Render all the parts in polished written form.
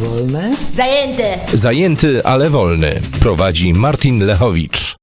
wolne. Zajęty, ale wolny. Prowadzi Martin Lechowicz.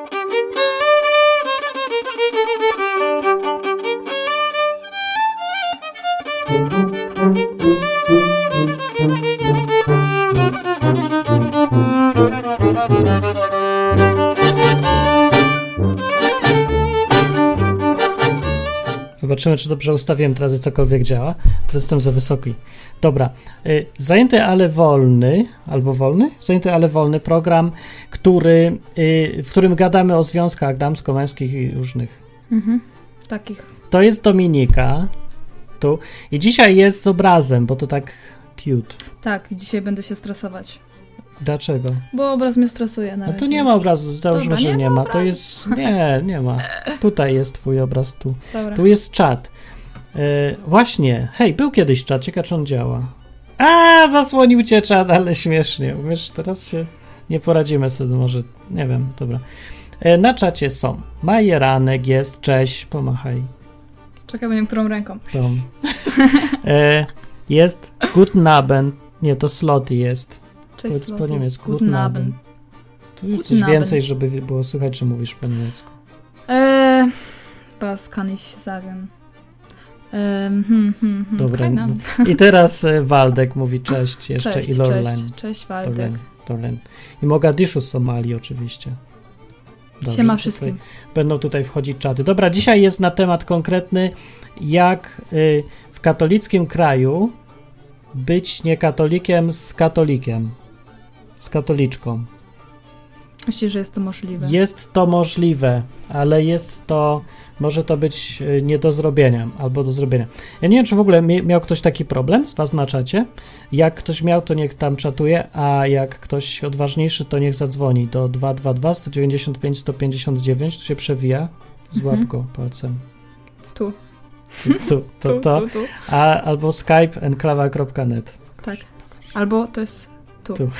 Zobaczymy, czy dobrze ustawiłem teraz, cokolwiek działa. To jestem za wysoki. Dobra. Zajęty, ale wolny, albo wolny? Zajęty, ale wolny program, w którym gadamy o związkach damsko-męskich i różnych. Takich. To jest Dominika. Tu. I dzisiaj jest z obrazem, bo to tak cute. Tak, dzisiaj będę się stresować. Dlaczego? Bo obraz mnie stresuje na razie. No to nie ma obrazu, załóżmy, że nie ma. Obrazu. To jest... Nie ma. Tutaj jest twój obraz, tu. Dobra. Tu jest czat. Właśnie, hej, był kiedyś czat, ciekawe, czy on działa. Zasłonił cię czat, ale śmiesznie. Wiesz, teraz się nie poradzimy sobie, może, nie wiem, dobra. Na czacie są Majeranek jest, cześć, pomachaj. Czekaj, nie wiem, którą ręką. Tom. Jest Guten Abend, nie, to Sloty jest. Cześć, Po niemiecku. Guten Abend. Tu już coś więcej, żeby było słychać, że mówisz po niemiecku. Was kann ich sagen. Dobra. I teraz Waldek mówi cześć jeszcze cześć, i Lorlen. Cześć Waldek. Lorlen. I Mogadiszu z Somalii oczywiście. Dobrze, Siema wszystkim. Będą tutaj wchodzić czaty. Dobra, dzisiaj jest na temat konkretny, jak w katolickim kraju być nie katolikiem z katolikiem. Z katoliczką. Myślisz, że jest to możliwe? Jest to możliwe, ale może to być nie do zrobienia, albo do zrobienia. Ja nie wiem, czy w ogóle miał ktoś taki problem z was na czacie. Jak ktoś miał, to niech tam czatuje, a jak ktoś odważniejszy, to niech zadzwoni do 222 195 159, tu się przewija, złap go palcem. Tu. To. Albo skype enklawa.net. Tak. Albo to jest tu. Tu.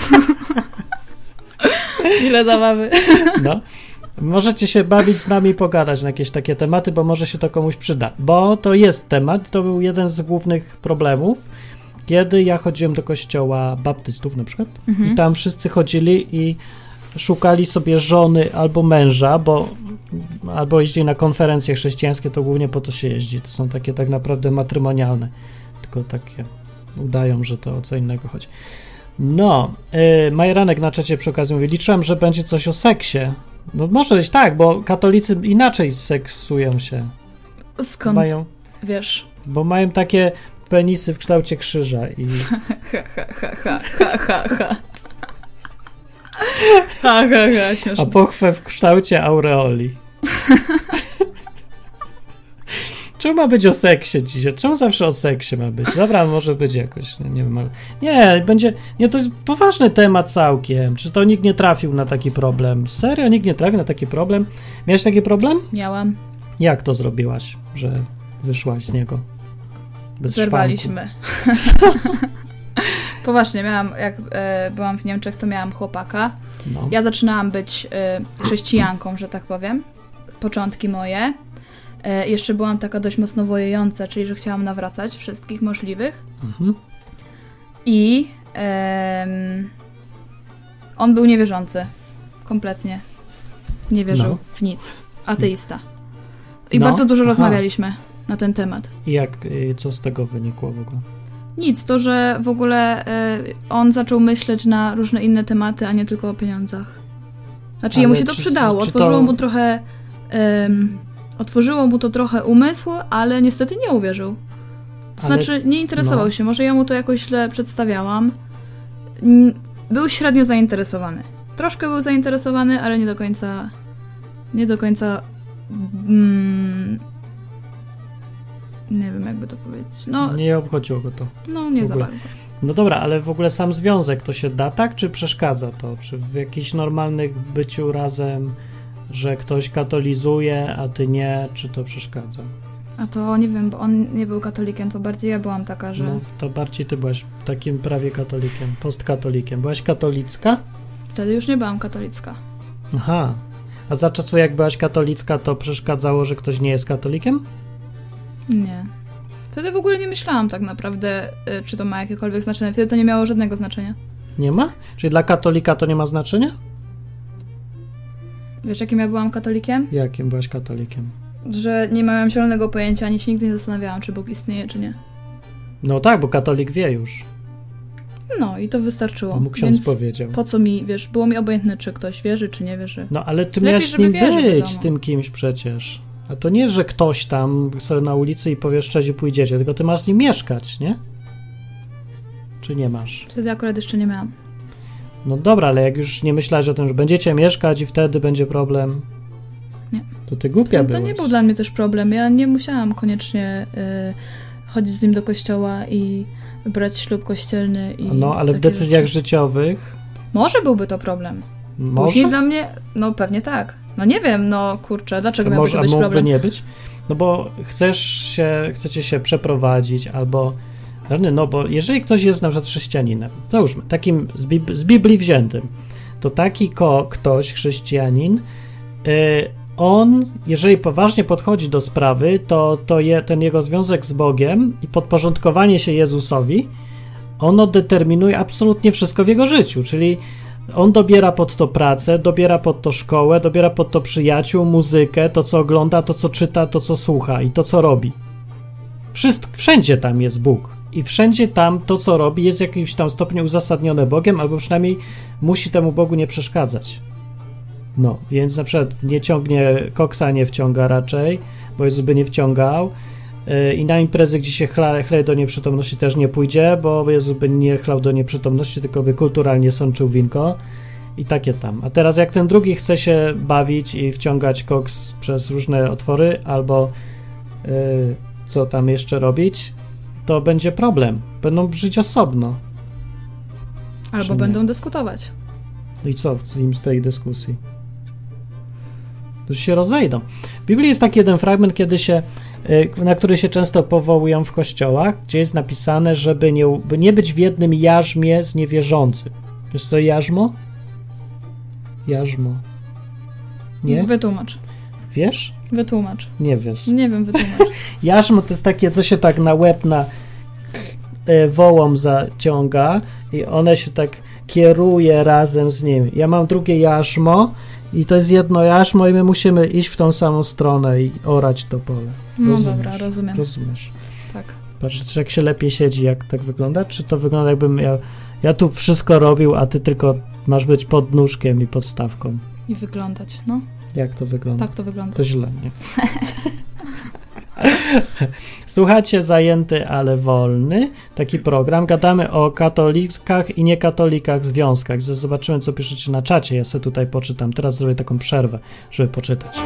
Ile zabawy. No. Możecie się bawić z nami i pogadać na jakieś takie tematy, bo może się to komuś przyda. Bo to jest temat, to był jeden z głównych problemów, kiedy ja chodziłem do kościoła baptystów na przykład i tam wszyscy chodzili i szukali sobie żony albo męża, albo jeździli na konferencje chrześcijańskie, to głównie po to się jeździ. To są takie tak naprawdę matrymonialne, tylko takie udają, że to o co innego chodzi. No, Majeranek na czacie przy okazji mówi, liczyłem, że będzie coś o seksie. No może być tak, bo katolicy inaczej seksują się. Skąd wiesz? Bo mają takie penisy w kształcie krzyża i... A pochwę w kształcie aureoli. Czemu ma być o seksie dzisiaj? Czemu zawsze o seksie ma być? Dobra, może być jakoś, nie wiem, ale... Nie, będzie... Nie, to jest poważny temat całkiem. Czy to nikt nie trafił na taki problem? Serio? Nikt nie trafił na taki problem? Miałeś taki problem? Miałam. Jak to zrobiłaś, że wyszłaś z niego? Bez Zerwaliśmy. Poważnie, jak byłam w Niemczech, to miałam chłopaka. No. Ja zaczynałam być chrześcijanką, że tak powiem. Początki moje. Jeszcze byłam taka dość mocno wojująca, czyli że chciałam nawracać wszystkich możliwych. I on był niewierzący. Kompletnie. Nie wierzył w nic. Ateista. I bardzo dużo rozmawialiśmy na ten temat. I co z tego wynikło w ogóle? Nic, to, że w ogóle on zaczął myśleć na różne inne tematy, a nie tylko o pieniądzach. Znaczy, jemu się to przydało. Otworzyło mu to trochę umysł, ale niestety nie uwierzył. To znaczy, nie interesował się. Może ja mu to jakoś źle przedstawiałam. Był średnio zainteresowany. Troszkę był zainteresowany, ale nie do końca nie wiem, jakby to powiedzieć. No, nie obchodziło go to. No, nie za bardzo. No dobra, ale w ogóle sam związek to się da tak, czy przeszkadza to? Czy w jakichś normalnych byciu razem, że ktoś katolizuje, a ty nie, czy to przeszkadza? A to nie wiem, bo on nie był katolikiem, to bardziej ja byłam taka, że... No, to bardziej ty byłaś takim prawie katolikiem, postkatolikiem. Byłaś katolicka? Wtedy już nie byłam katolicka. Aha. A za czasów jak byłaś katolicka, to przeszkadzało, że ktoś nie jest katolikiem? Nie. Wtedy w ogóle nie myślałam tak naprawdę, czy to ma jakiekolwiek znaczenie. Wtedy to nie miało żadnego znaczenia. Nie ma? Czyli dla katolika to nie ma znaczenia? Wiesz, jakim ja byłam katolikiem? Jakim byłaś katolikiem? Że nie miałam zielonego pojęcia, ani się nigdy nie zastanawiałam, czy Bóg istnieje, czy nie. No tak, bo katolik wie już. No i to wystarczyło. Bo mu ksiądz powiedział. Po co mi, wiesz, było mi obojętne, czy ktoś wierzy, czy nie wierzy. No ale ty miałeś z nim być, z tym kimś przecież. A to nie, że ktoś tam sobie na ulicy i powiesz, cześć, pójdziecie, tylko ty masz z nim mieszkać, nie? Czy nie masz? Wtedy akurat jeszcze nie miałam. No dobra, ale jak już nie myślałeś o tym, że będziecie mieszkać i wtedy będzie problem, nie. To ty głupia byłaś. To nie był dla mnie też problem. Ja nie musiałam koniecznie chodzić z nim do kościoła i brać ślub kościelny. No, ale w decyzjach życiowych... Może byłby to problem. Może? Później dla mnie... No pewnie tak. No nie wiem, no kurczę, dlaczego miałby to być problem? Mógłby nie być? No bo chcecie się przeprowadzić albo... No bo jeżeli ktoś jest na przykład chrześcijaninem, załóżmy, takim z Biblii wziętym, to taki ktoś, chrześcijanin, on, jeżeli poważnie podchodzi do sprawy, to ten jego związek z Bogiem i podporządkowanie się Jezusowi, ono determinuje absolutnie wszystko w jego życiu, czyli on dobiera pod to pracę, dobiera pod to szkołę, dobiera pod to przyjaciół, muzykę, to co ogląda, to co czyta, to co słucha i to co robi. Wszędzie tam jest Bóg. I wszędzie tam to, co robi, jest w jakimś tam stopniu uzasadnione Bogiem, albo przynajmniej musi temu Bogu nie przeszkadzać. No, więc na przykład nie ciągnie, koksa nie wciąga raczej, bo Jezus by nie wciągał, i na imprezy, gdzie się chleje do nieprzytomności, też nie pójdzie, bo Jezus by nie chlał do nieprzytomności, tylko by kulturalnie sączył winko i takie tam. A teraz jak ten drugi chce się bawić i wciągać koks przez różne otwory, albo co tam jeszcze robić, to będzie problem. Będą żyć osobno. Albo będą dyskutować. No i co im z tej dyskusji? To się rozejdą. W Biblii jest taki jeden fragment, na który się często powołują w kościołach, gdzie jest napisane, żeby nie być w jednym jarzmie z niewierzącym. Wiesz co jarzmo? Jarzmo. Nie? Wytłumacz. Wiesz? Wytłumacz. Nie wiesz. Nie wiem, wytłumacz. Jarzmo to jest takie, co się tak na łeb wołom zaciąga i one się tak kieruje razem z nim. Ja mam drugie jarzmo i to jest jedno jarzmo i my musimy iść w tą samą stronę i orać to pole. No dobra, rozumiem. Rozumiesz. Tak. Patrz, jak się lepiej siedzi, jak tak wygląda? Czy to wygląda, jakbym ja tu wszystko robił, a ty tylko masz być pod nóżkiem i podstawką? I wyglądać, no. Jak to wygląda? Tak to wygląda. To źle, nie? Słuchacie Zajęty, ale wolny. Taki program. Gadamy o katolikach i niekatolikach związkach. Zobaczymy, co piszecie na czacie. Ja sobie tutaj poczytam. Teraz zrobię taką przerwę, żeby poczytać.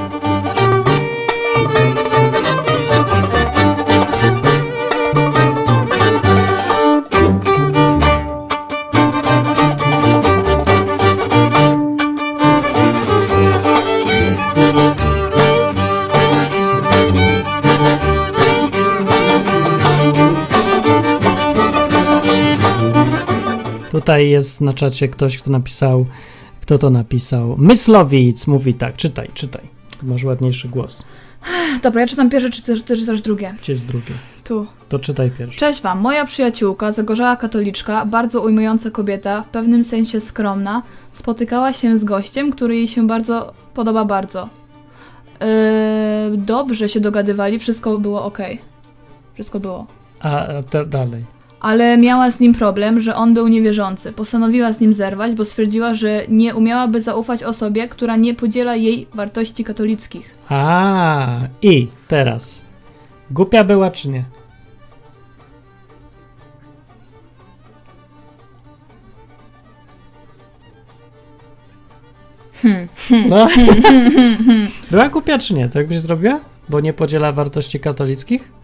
Tutaj jest na czacie ktoś, kto to napisał. Myslowic mówi tak, czytaj. Masz ładniejszy głos. Dobra, ja czytam pierwsze, czy ty czytasz drugie? Gdzie jest drugie? Tu. To czytaj pierwsze. Cześć wam, moja przyjaciółka, zagorzała katoliczka, bardzo ujmująca kobieta, w pewnym sensie skromna, spotykała się z gościem, który jej się podoba bardzo. Dobrze się dogadywali, wszystko było okej. Wszystko było. A dalej. Ale miała z nim problem, że on był niewierzący. Postanowiła z nim zerwać, bo stwierdziła, że nie umiałaby zaufać osobie, która nie podziela jej wartości katolickich. I teraz. Głupia była czy nie? No. Była głupia czy nie? To jakbyś zrobiła? Bo nie podziela wartości katolickich?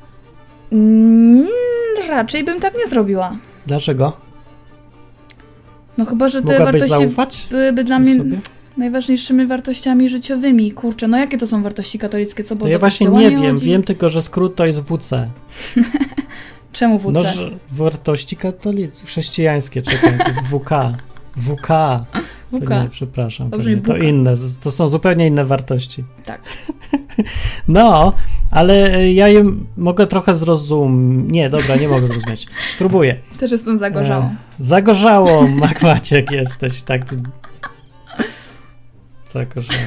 Raczej bym tak nie zrobiła. Dlaczego? No chyba, że te Mogłabyś wartości zaufać byłyby dla mnie najważniejszymi wartościami życiowymi. Kurczę, no jakie to są wartości katolickie? Co, bo no ja właśnie nie wiem. Wiem tylko, że skrót to jest WC. Czemu WC? No, że wartości katolickie, chrześcijańskie, czekaj, to jest WK. WK. Buka. Nie, przepraszam. To inne, to są zupełnie inne wartości. Tak. No, ale ja je mogę trochę zrozumieć. Nie, dobra, nie mogę zrozumieć. Spróbuję. Też jestem zagorzałą. Zagorzałą, Maciek, jesteś, tak. Zagorzałą.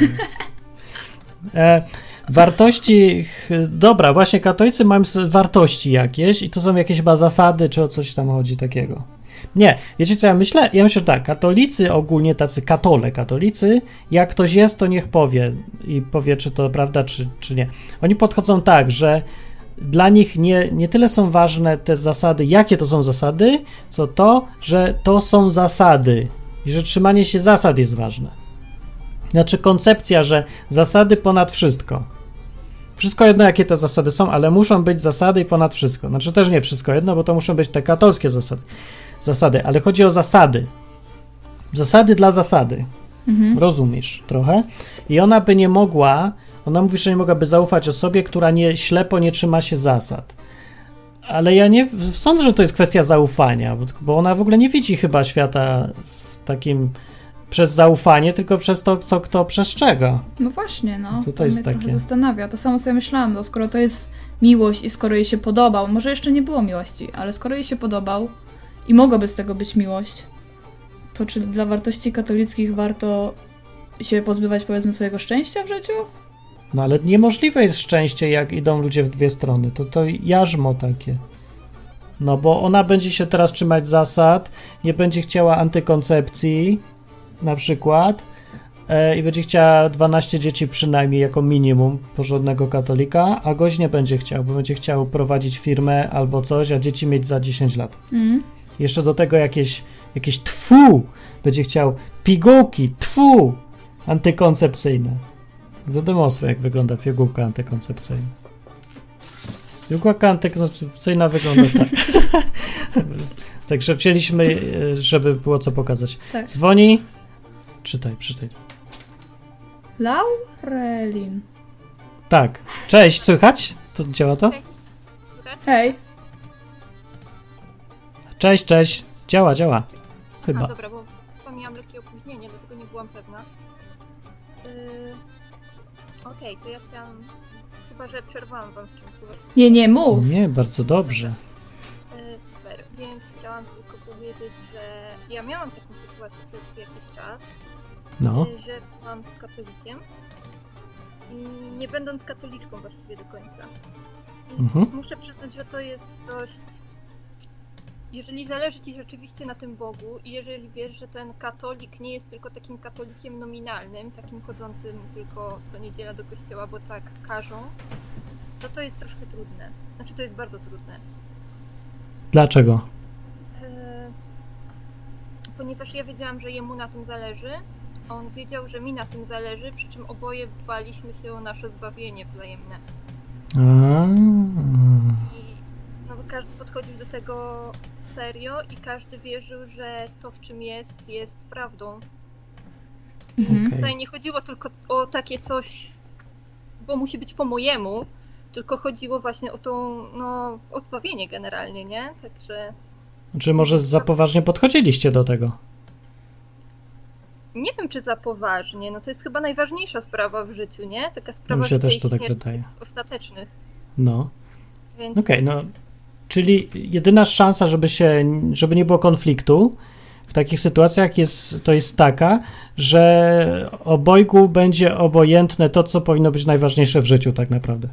Wartości, dobra, właśnie katolicy mają wartości jakieś i to są jakieś chyba zasady, czy o coś tam chodzi takiego. Nie, wiecie co ja myślę? Ja myślę, że tak, katolicy ogólnie, tacy katolicy, jak ktoś jest, to niech powie i powie, czy to prawda, czy nie. Oni podchodzą tak, że dla nich nie tyle są ważne te zasady, jakie to są zasady, co to, że to są zasady i że trzymanie się zasad jest ważne. Znaczy koncepcja, że zasady ponad wszystko. Wszystko jedno, jakie te zasady są, ale muszą być zasady i ponad wszystko. Znaczy też nie wszystko jedno, bo to muszą być te katolskie zasady, ale chodzi o zasady. Zasady dla zasady. Rozumiesz trochę? I ona by nie mogła, ona mówi, że nie mogłaby zaufać osobie, która ślepo nie trzyma się zasad. Ale ja nie sądzę, że to jest kwestia zaufania, bo ona w ogóle nie widzi chyba świata w takim przez zaufanie, tylko przez to, co kto przestrzega. No właśnie, no. Tutaj jest mnie takie. trochę zastanawia. To samo sobie myślałam, bo skoro to jest miłość i skoro jej się podobał, może jeszcze nie było miłości, ale skoro jej się podobał i mogłaby z tego być miłość, to czy dla wartości katolickich warto się pozbywać, powiedzmy, swojego szczęścia w życiu? No ale niemożliwe jest szczęście, jak idą ludzie w dwie strony. To jarzmo takie. No bo ona będzie się teraz trzymać zasad, nie będzie chciała antykoncepcji, na przykład, i będzie chciała 12 dzieci przynajmniej jako minimum porządnego katolika, a gość nie będzie chciał, bo będzie chciał prowadzić firmę albo coś, a dzieci mieć za 10 lat. Jeszcze do tego jakieś będzie chciał pigułki, antykoncepcyjne. Zademonstruję, jak wygląda pigułka antykoncepcyjna. Pigułka antykoncepcyjna wygląda tak. Także wzięliśmy, żeby było co pokazać. Tak. Dzwoni. Czytaj. Laurelin. Tak. Cześć, słychać? To działa to? Cześć. Hej. Cześć. Działa. Chyba. A, dobra, bo miałam lekkie opóźnienie, dlatego nie byłam pewna. Okej, to ja chciałam... Chyba, że przerwałam wam w czymś. Nie mów. Nie, bardzo dobrze. Super, więc chciałam tylko powiedzieć, że ja miałam taką sytuację przez jakiś czas, No. że byłam z katolikiem i nie będąc katoliczką właściwie do końca. I muszę przyznać, że to jest dość... Jeżeli zależy ci rzeczywiście na tym Bogu i jeżeli wiesz, że ten katolik nie jest tylko takim katolikiem nominalnym, takim chodzącym tylko co niedziela do kościoła, bo tak każą, to jest troszkę trudne. Znaczy to jest bardzo trudne. Dlaczego? Ponieważ ja wiedziałam, że jemu na tym zależy, on wiedział, że mi na tym zależy, przy czym oboje dbaliśmy się o nasze zbawienie wzajemne. I no, każdy podchodził do tego serio i każdy wierzył, że to, w czym jest prawdą. Tutaj nie chodziło tylko o takie coś, bo musi być po mojemu, tylko chodziło właśnie o o zbawienie generalnie, nie? Także... Czy może za poważnie podchodziliście do tego? Nie wiem, czy za poważnie. No to jest chyba najważniejsza sprawa w życiu, nie? Taka sprawa Mi się życia też to i tak śmierci wydaje. ostatecznych. No. Więc... Okej, no. Czyli jedyna szansa, żeby nie było konfliktu w takich sytuacjach to jest taka, że obojgu będzie obojętne to, co powinno być najważniejsze w życiu tak naprawdę.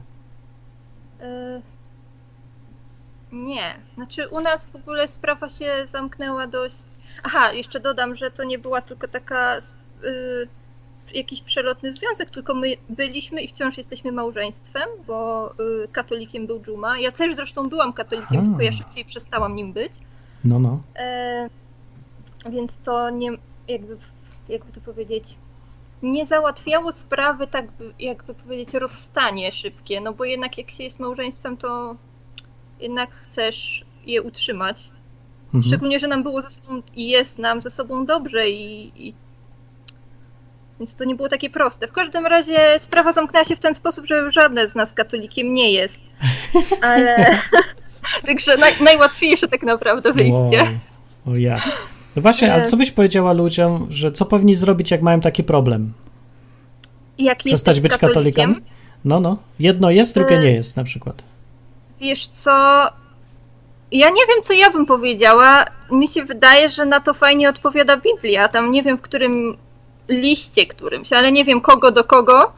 Nie. Znaczy u nas w ogóle sprawa się zamknęła dość... Aha, jeszcze dodam, że to nie była tylko taka jakiś przelotny związek, tylko my byliśmy i wciąż jesteśmy małżeństwem, bo katolikiem był Dżuma. Ja też zresztą byłam katolikiem, tylko ja szybciej przestałam nim być. No. Więc to nie... Jakby to powiedzieć... Nie załatwiało sprawy tak, jakby powiedzieć, rozstanie szybkie, no bo jednak jak się jest małżeństwem, to jednak chcesz je utrzymać. Szczególnie, że nam było ze sobą i jest nam ze sobą dobrze i więc to nie było takie proste. W każdym razie sprawa zamknęła się w ten sposób, że żadne z nas katolikiem nie jest. Ale także najłatwiejsze tak naprawdę wyjście. Wow. O ja. No właśnie, ale co byś powiedziała ludziom, że co powinni zrobić, jak mają taki problem? Jak przestać być katolikami? No. Jedno jest, drugie nie jest na przykład. Wiesz co, ja nie wiem, co ja bym powiedziała. Mi się wydaje, że na to fajnie odpowiada Biblia. Tam nie wiem, w którym liście którymś, ale nie wiem kogo do kogo.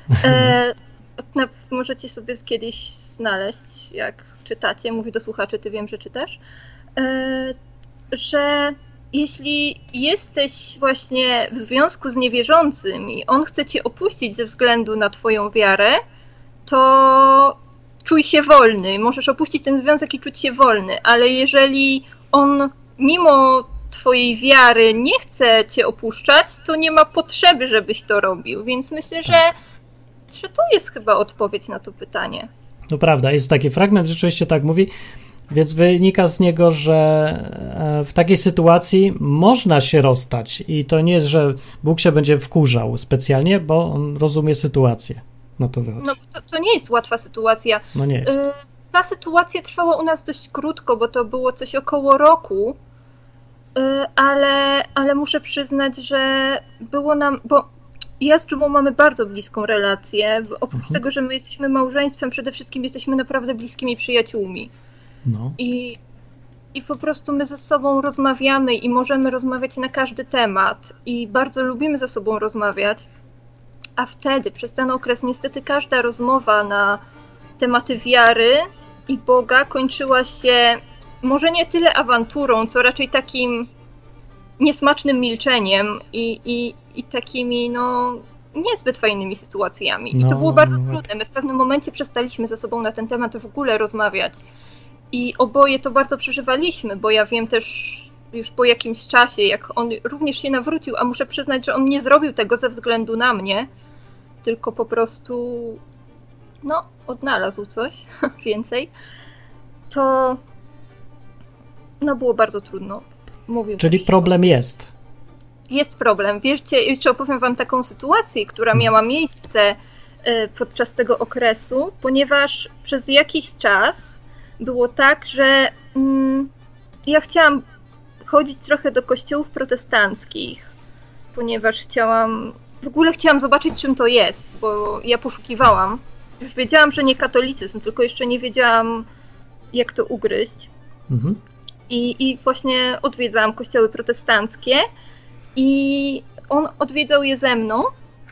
Możecie sobie kiedyś znaleźć, jak czytacie. Mówię do słuchaczy, ty wiem, że czytasz. Że jeśli jesteś właśnie w związku z niewierzącym i on chce cię opuścić ze względu na twoją wiarę, to czuj się wolny. Możesz opuścić ten związek i czuć się wolny, ale jeżeli on mimo twojej wiary nie chce cię opuszczać, to nie ma potrzeby, żebyś to robił. Więc myślę, że to jest chyba odpowiedź na to pytanie. No prawda, jest taki fragment, rzeczywiście tak mówi, więc wynika z niego, że w takiej sytuacji można się rozstać i to nie jest, że Bóg się będzie wkurzał specjalnie, bo on rozumie sytuację. No to wychodzi. No to nie jest łatwa sytuacja. No nie jest. Ta sytuacja trwała u nas dość krótko, bo to było coś około roku, ale muszę przyznać, że było nam, bo ja z Dżumą mamy bardzo bliską relację. Oprócz tego, że my jesteśmy małżeństwem, przede wszystkim jesteśmy naprawdę bliskimi przyjaciółmi. No. I po prostu my ze sobą rozmawiamy i możemy rozmawiać na każdy temat i bardzo lubimy ze sobą rozmawiać, a wtedy, przez ten okres, niestety każda rozmowa na tematy wiary i Boga kończyła się może nie tyle awanturą, co raczej takim niesmacznym milczeniem i takimi, niezbyt fajnymi sytuacjami. I to było bardzo trudne. My w pewnym momencie przestaliśmy ze sobą na ten temat w ogóle rozmawiać. I oboje to bardzo przeżywaliśmy, bo ja wiem też już po jakimś czasie, jak on również się nawrócił, a muszę przyznać, że on nie zrobił tego ze względu na mnie, tylko po prostu odnalazł coś więcej, to było bardzo trudno. Czyli problem jest. Jest problem. Wierzcie, jeszcze opowiem wam taką sytuację, która miała miejsce podczas tego okresu, ponieważ przez jakiś czas było tak, że ja chciałam chodzić trochę do kościołów protestanckich, ponieważ chciałam zobaczyć, czym to jest, bo ja poszukiwałam. Już wiedziałam, że nie katolicyzm, tylko jeszcze nie wiedziałam, jak to ugryźć. I właśnie odwiedzałam kościoły protestanckie i on odwiedzał je ze mną.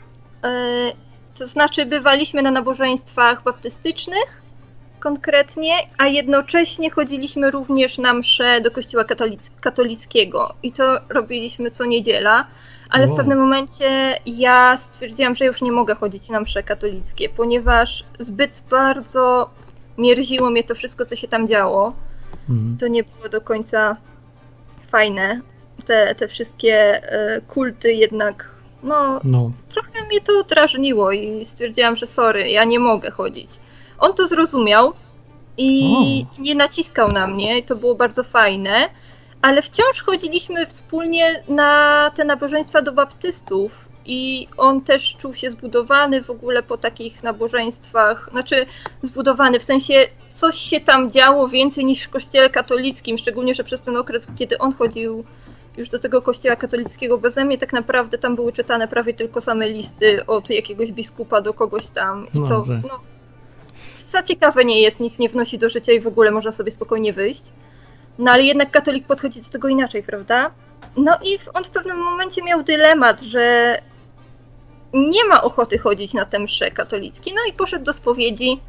To znaczy bywaliśmy na nabożeństwach baptystycznych konkretnie, a jednocześnie chodziliśmy również na msze do kościoła katolickiego i to robiliśmy co niedziela, ale w pewnym momencie ja stwierdziłam, że już nie mogę chodzić na msze katolickie, ponieważ zbyt bardzo mierziło mnie to wszystko, co się tam działo. To nie było do końca fajne. Te wszystkie kulty jednak, trochę mnie to drażniło i stwierdziłam, że sorry, ja nie mogę chodzić. On to zrozumiał i nie naciskał na mnie, to było bardzo fajne, ale wciąż chodziliśmy wspólnie na te nabożeństwa do baptystów i on też czuł się zbudowany w ogóle po takich nabożeństwach, znaczy zbudowany w sensie coś się tam działo więcej niż w kościele katolickim, szczególnie, że przez ten okres, kiedy on chodził już do tego kościoła katolickiego beze mnie, tak naprawdę tam były czytane prawie tylko same listy od jakiegoś biskupa do kogoś tam. I to za ciekawe nie jest, nic nie wnosi do życia i w ogóle można sobie spokojnie wyjść. No ale jednak katolik podchodzi do tego inaczej, prawda? No i on w pewnym momencie miał dylemat, że nie ma ochoty chodzić na te msze katolickie, no i poszedł do spowiedzi.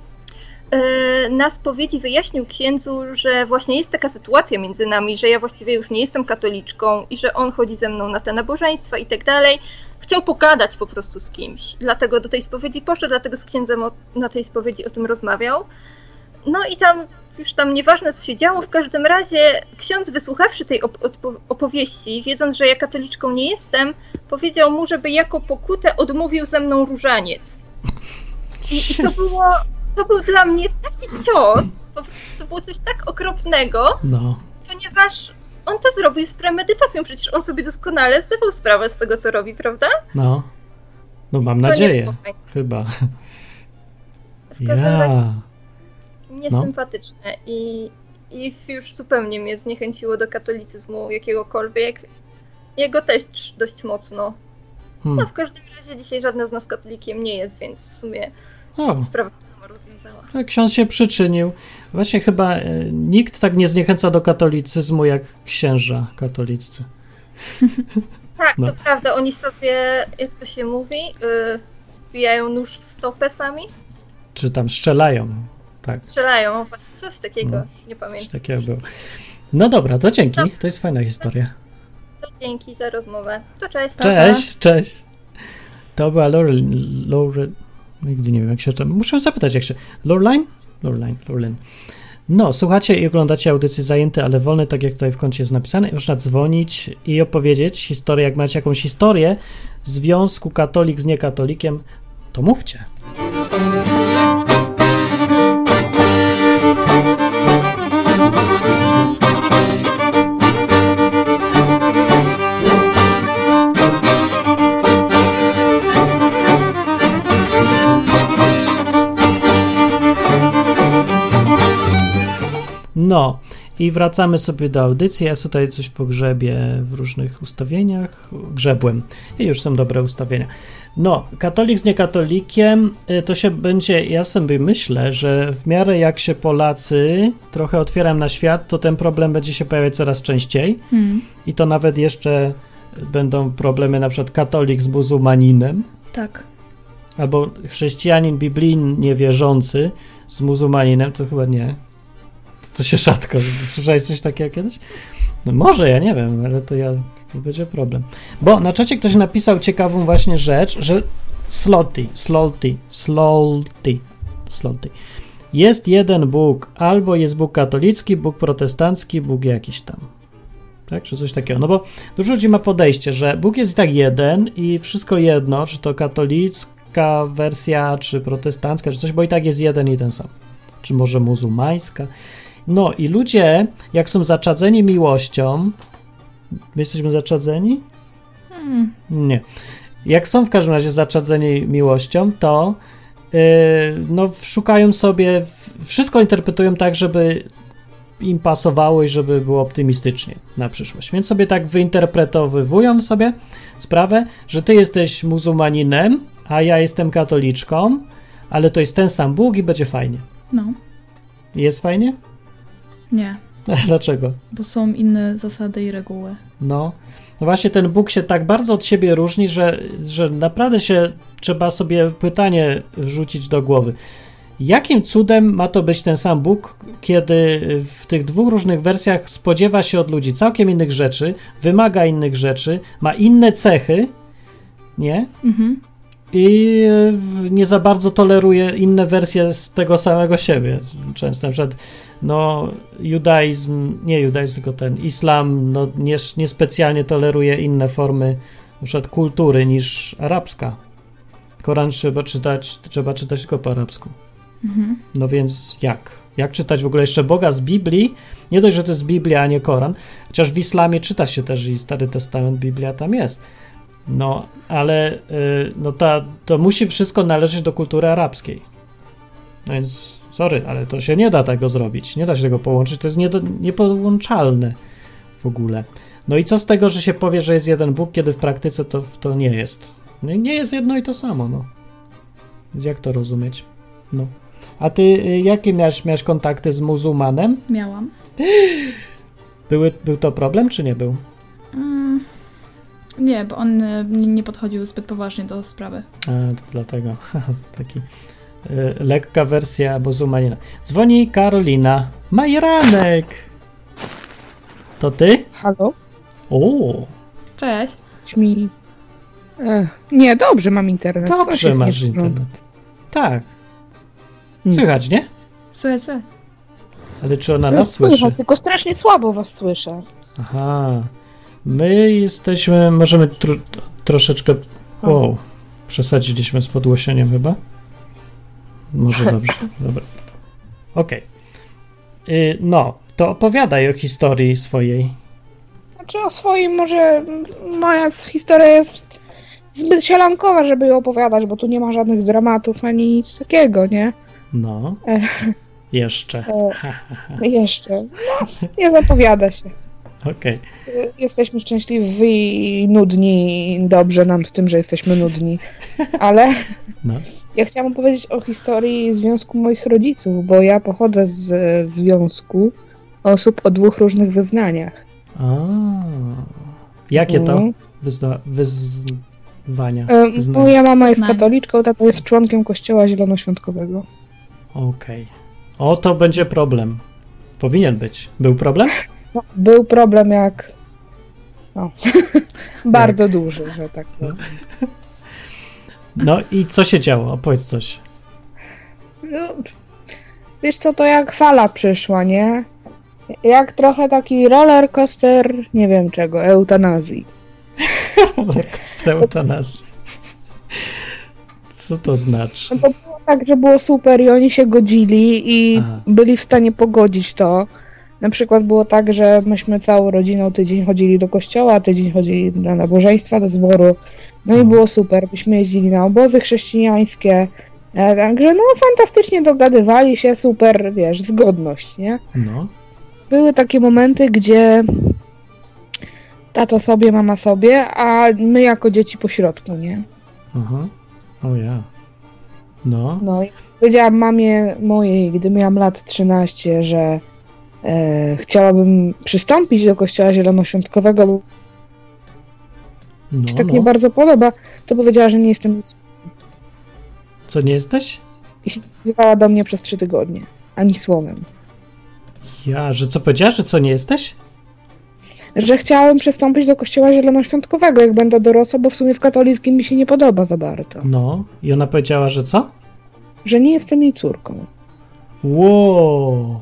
Na spowiedzi wyjaśnił księdzu, że właśnie jest taka sytuacja między nami, że ja właściwie już nie jestem katoliczką i że on chodzi ze mną na te nabożeństwa i tak dalej. Chciał pogadać po prostu z kimś, dlatego do tej spowiedzi poszedł, dlatego z księdzem na tej spowiedzi o tym rozmawiał. No i tam nieważne co się działo, w każdym razie ksiądz, wysłuchawszy tej opowieści, wiedząc, że ja katoliczką nie jestem, powiedział mu, żeby jako pokutę odmówił ze mną różaniec. I to był dla mnie taki cios, po prostu to było coś tak okropnego, ponieważ on to zrobił z premedytacją, przecież on sobie doskonale zdawał sprawę z tego, co robi, prawda? No mam nadzieję, chyba. W każdym razie niesympatyczne i i już zupełnie mnie zniechęciło do katolicyzmu jakiegokolwiek. Jego też dość mocno. No w każdym razie dzisiaj żadna z nas katolikiem nie jest, więc w sumie sprawa się sama rozwiązała. Tak, ksiądz się przyczynił. Właśnie chyba nikt tak nie zniechęca do katolicyzmu jak księża katoliccy. Tak, to prawda. Oni sobie, jak to się mówi, wbijają nóż w stopę sami? Czy tam strzelają. Tak. Strzelają, właśnie coś takiego, nie pamiętam. Coś takiego było. No dobra, to dzięki, to jest fajna historia. To dzięki za rozmowę. To cześć. Cześć. To była Lauren. Nigdy nie wiem, jak się to... Muszę zapytać, jak się... Lauren. No, słuchacie i oglądacie audycję Zajęty, ale wolny, tak jak tutaj w koncie jest napisane. Można dzwonić i opowiedzieć historię. Jak macie jakąś historię związku katolik z niekatolikiem, to mówcie. No i wracamy sobie do audycji. Ja tutaj coś pogrzebię w różnych ustawieniach. Grzebłem i już są dobre ustawienia. No, katolik z niekatolikiem to się będzie, ja sobie myślę, że w miarę jak się Polacy trochę otwieram na świat, to ten problem będzie się pojawiać coraz częściej i to nawet jeszcze będą problemy na przykład katolik z muzułmaninem. Tak. Albo chrześcijanin biblijnie wierzący z muzułmaninem, to chyba nie. To się rzadko. Słyszałeś coś takiego kiedyś? No może, ja nie wiem, ale to będzie problem. Bo na czacie ktoś napisał ciekawą właśnie rzecz, że sloty. Jest jeden Bóg, albo jest Bóg katolicki, Bóg protestancki, Bóg jakiś tam. Tak? Czy coś takiego. No bo dużo ludzi ma podejście, że Bóg jest i tak jeden i wszystko jedno, czy to katolicka wersja, czy protestancka, czy coś, bo i tak jest jeden i ten sam. Czy może muzułmańska. No i ludzie, jak są zaczadzeni miłością, my jesteśmy zaczadzeni? Nie. Jak są w każdym razie zaczadzeni miłością, to szukają sobie, wszystko interpretują tak, żeby im pasowało i żeby było optymistycznie na przyszłość. Więc sobie tak wyinterpretowują sobie sprawę, że ty jesteś muzułmaninem, a ja jestem katoliczką, ale to jest ten sam Bóg i będzie fajnie. No. Jest fajnie? Nie. A dlaczego? Bo są inne zasady i reguły. No właśnie ten Bóg się tak bardzo od siebie różni, że naprawdę się trzeba sobie pytanie wrzucić do głowy. Jakim cudem ma to być ten sam Bóg, kiedy w tych dwóch różnych wersjach spodziewa się od ludzi całkiem innych rzeczy, wymaga innych rzeczy, ma inne cechy, nie? I nie za bardzo toleruje inne wersje z tego samego siebie. Często na przykład tylko ten islam niespecjalnie toleruje inne formy na przykład kultury niż arabska. Koran trzeba czytać tylko po arabsku. No więc jak? Jak czytać w ogóle jeszcze Boga z Biblii? Nie dość, że to jest Biblia, a nie Koran, chociaż w islamie czyta się też i Stary Testament, Biblia tam jest. No, ale to musi wszystko należeć do kultury arabskiej. No więc, sorry, ale to się nie da tego zrobić. Nie da się tego połączyć. To jest niepołączalne w ogóle. No i co z tego, że się powie, że jest jeden Bóg, kiedy w praktyce to nie jest. Nie jest jedno i to samo, no. Więc jak to rozumieć? No. A ty jakie miałeś kontakty z muzułmanem? Miałam. Był to problem, czy nie był? Nie, bo on nie podchodził zbyt poważnie do sprawy. A, to dlatego. Taki lekka wersja muzułmanina. Dzwoni Karolina. Majeranek! To ty? Halo? O. Cześć. Nie, dobrze mam internet. Dobrze masz internet. Tak. Słychać, nie? Słyszę. Ale czy ona nas słyszy? Słychać, tylko strasznie słabo was słyszę. Aha. My jesteśmy, możemy troszeczkę... przesadziliśmy z podgłosieniem chyba? Może dobrze. Dobra. Okej. No, to opowiadaj o historii swojej. Znaczy o swoim może... Moja historia jest zbyt sielankowa, żeby ją opowiadać, bo tu nie ma żadnych dramatów ani nic takiego, nie? No. Jeszcze. Jeszcze. No, nie zapowiada się. Okej. Jesteśmy szczęśliwi i nudni. Dobrze nam z tym, że jesteśmy nudni. Ale No. ja chciałam powiedzieć o historii związku moich rodziców, bo ja pochodzę z związku osób o 2 różnych wyznaniach. Jakie to wyzwania? Moja mama jest Wyznania. katoliczką, tata jest członkiem Kościoła Zielonoświątkowego. Okej. O, to będzie problem. Powinien być. Był problem? No, był problem no, bardzo duży, że tak powiem. No i co się działo? Opowiedz coś. No, wiesz co, to jak fala przyszła, nie? Jak trochę taki roller coaster, nie wiem czego, eutanazji. Eutanazji. Co to znaczy? No to było tak, że było super i oni się godzili i byli w stanie pogodzić to. Na przykład było tak, że myśmy całą rodziną tydzień chodzili do kościoła, tydzień chodzili na nabożeństwa, do zboru. No i było super. Myśmy jeździli na obozy chrześcijańskie. Także no fantastycznie dogadywali się, super, wiesz, zgodność, nie? No. Były takie momenty, gdzie tato sobie, mama sobie, a my jako dzieci po środku, nie? Aha. O ja. No. No i powiedziałam mamie mojej, gdy miałam lat 13, że chciałabym przystąpić do Kościoła Zielonoświątkowego, bo mi się tak nie bardzo podoba, to powiedziała, że nie jestem nic. Co, nie jesteś? I się nie nazywała do mnie przez 3 tygodnie. Ani słowem. Ja, że co powiedziałaś, że co, nie jesteś? Że chciałem przystąpić do Kościoła Zielonoświątkowego, jak będę dorosła, bo w sumie w katolickim mi się nie podoba za bardzo. No. I ona powiedziała, że co? Że nie jestem jej córką. Wow.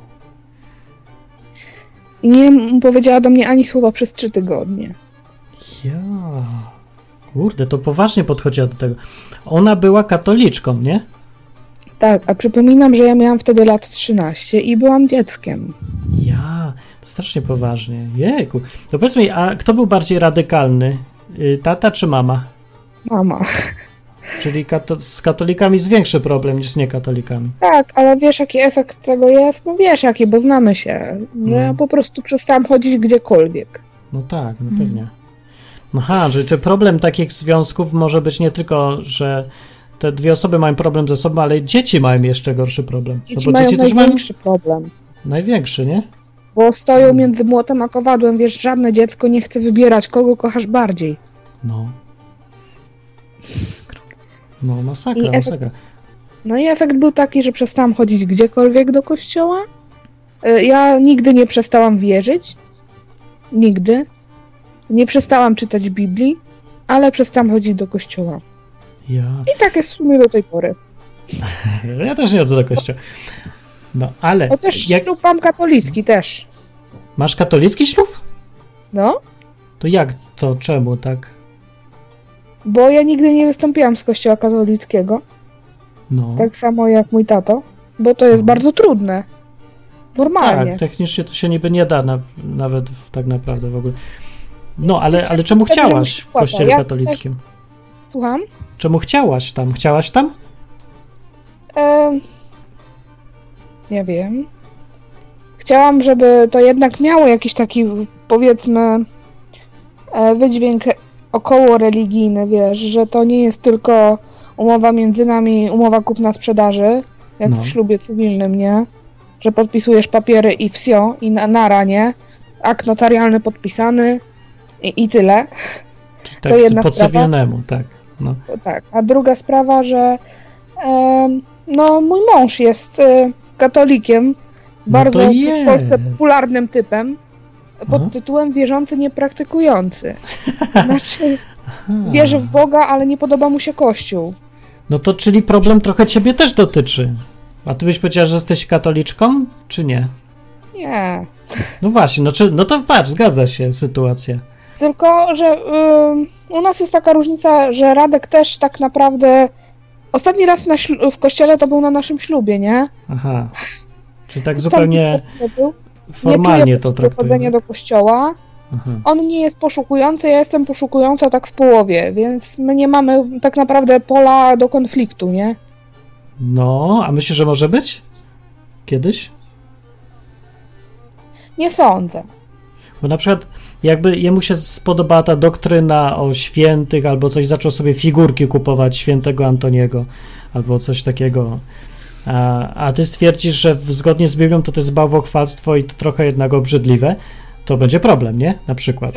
I nie powiedziała do mnie ani słowa przez 3 tygodnie. Ja. Kurde, to poważnie podchodziła do tego. Ona była katoliczką, nie? Tak, a przypominam, że ja miałam wtedy lat 13 i byłam dzieckiem. Ja. To strasznie poważnie. Jejku. To powiedz mi, a kto był bardziej radykalny? Tata czy mama? Mama. Czyli z katolikami jest większy problem niż z niekatolikami. Tak, ale wiesz, jaki efekt tego jest? No wiesz, jaki, bo znamy się. Że ja po prostu przestałam chodzić gdziekolwiek. No tak, no pewnie. Aha, że problem takich związków może być nie tylko, że te 2 osoby mają problem ze sobą, ale dzieci mają jeszcze gorszy problem. Dzieci no bo mają dzieci też największy problem. Największy, nie? Bo stoją między młotem a kowadłem. Wiesz, żadne dziecko nie chce wybierać, kogo kochasz bardziej. No. No, masakra. No i efekt był taki, że przestałam chodzić gdziekolwiek do kościoła. Ja nigdy nie przestałam wierzyć. Nigdy. Nie przestałam czytać Biblii, ale przestałam chodzić do kościoła. Ja. I tak jest w sumie do tej pory. Ja też nie chodzę do kościoła. No, ale... Chociaż ślub mam katolicki też. Masz katolicki ślub? No. To jak to? Czemu tak? Bo ja nigdy nie wystąpiłam z kościoła katolickiego. No. Tak samo jak mój tato. Bo to jest bardzo trudne. Formalnie. Tak, technicznie to się niby nie da, nawet tak naprawdę w ogóle. No, ale czemu chciałaś w kościele katolickim? Słucham? Czemu chciałaś tam? Chciałaś tam? Nie wiem. Chciałam, żeby to jednak miało jakiś taki, powiedzmy, wydźwięk około religijny, wiesz, że to nie jest tylko umowa między nami, umowa kupna-sprzedaży, jak w ślubie cywilnym, nie? Że podpisujesz papiery i wsio, i nara, nie? Akt notarialny podpisany i tyle. Czyli tak, to jedna po sprawa. Cywilnemu, tak. No. Tak. A druga sprawa, że no mój mąż jest katolikiem, bardzo w Polsce popularnym typem, pod tytułem wierzący niepraktykujący. Znaczy, wierzy w Boga, ale nie podoba mu się Kościół. No to czyli problem trochę ciebie też dotyczy. A ty byś powiedziała, że jesteś katoliczką, czy nie? Nie. No właśnie, no to patrz, zgadza się sytuacja. Tylko, że u nas jest taka różnica, że Radek też tak naprawdę ostatni raz w kościele to był na naszym ślubie, nie? Aha. Czyli tak zupełnie formalnie to traktuje. Chodzenie do kościoła. Aha. On nie jest poszukujący, ja jestem poszukująca tak w połowie, więc my nie mamy tak naprawdę pola do konfliktu, nie? No, a myślisz, że może być? kiedyś? Nie sądzę. Bo na przykład jakby jemu się spodobała ta doktryna o świętych albo coś, zaczął sobie figurki kupować świętego Antoniego albo coś takiego, a ty stwierdzisz, że zgodnie z Biblią to jest bałwochwalstwo i to trochę jednak obrzydliwe, to będzie problem, nie? Na przykład.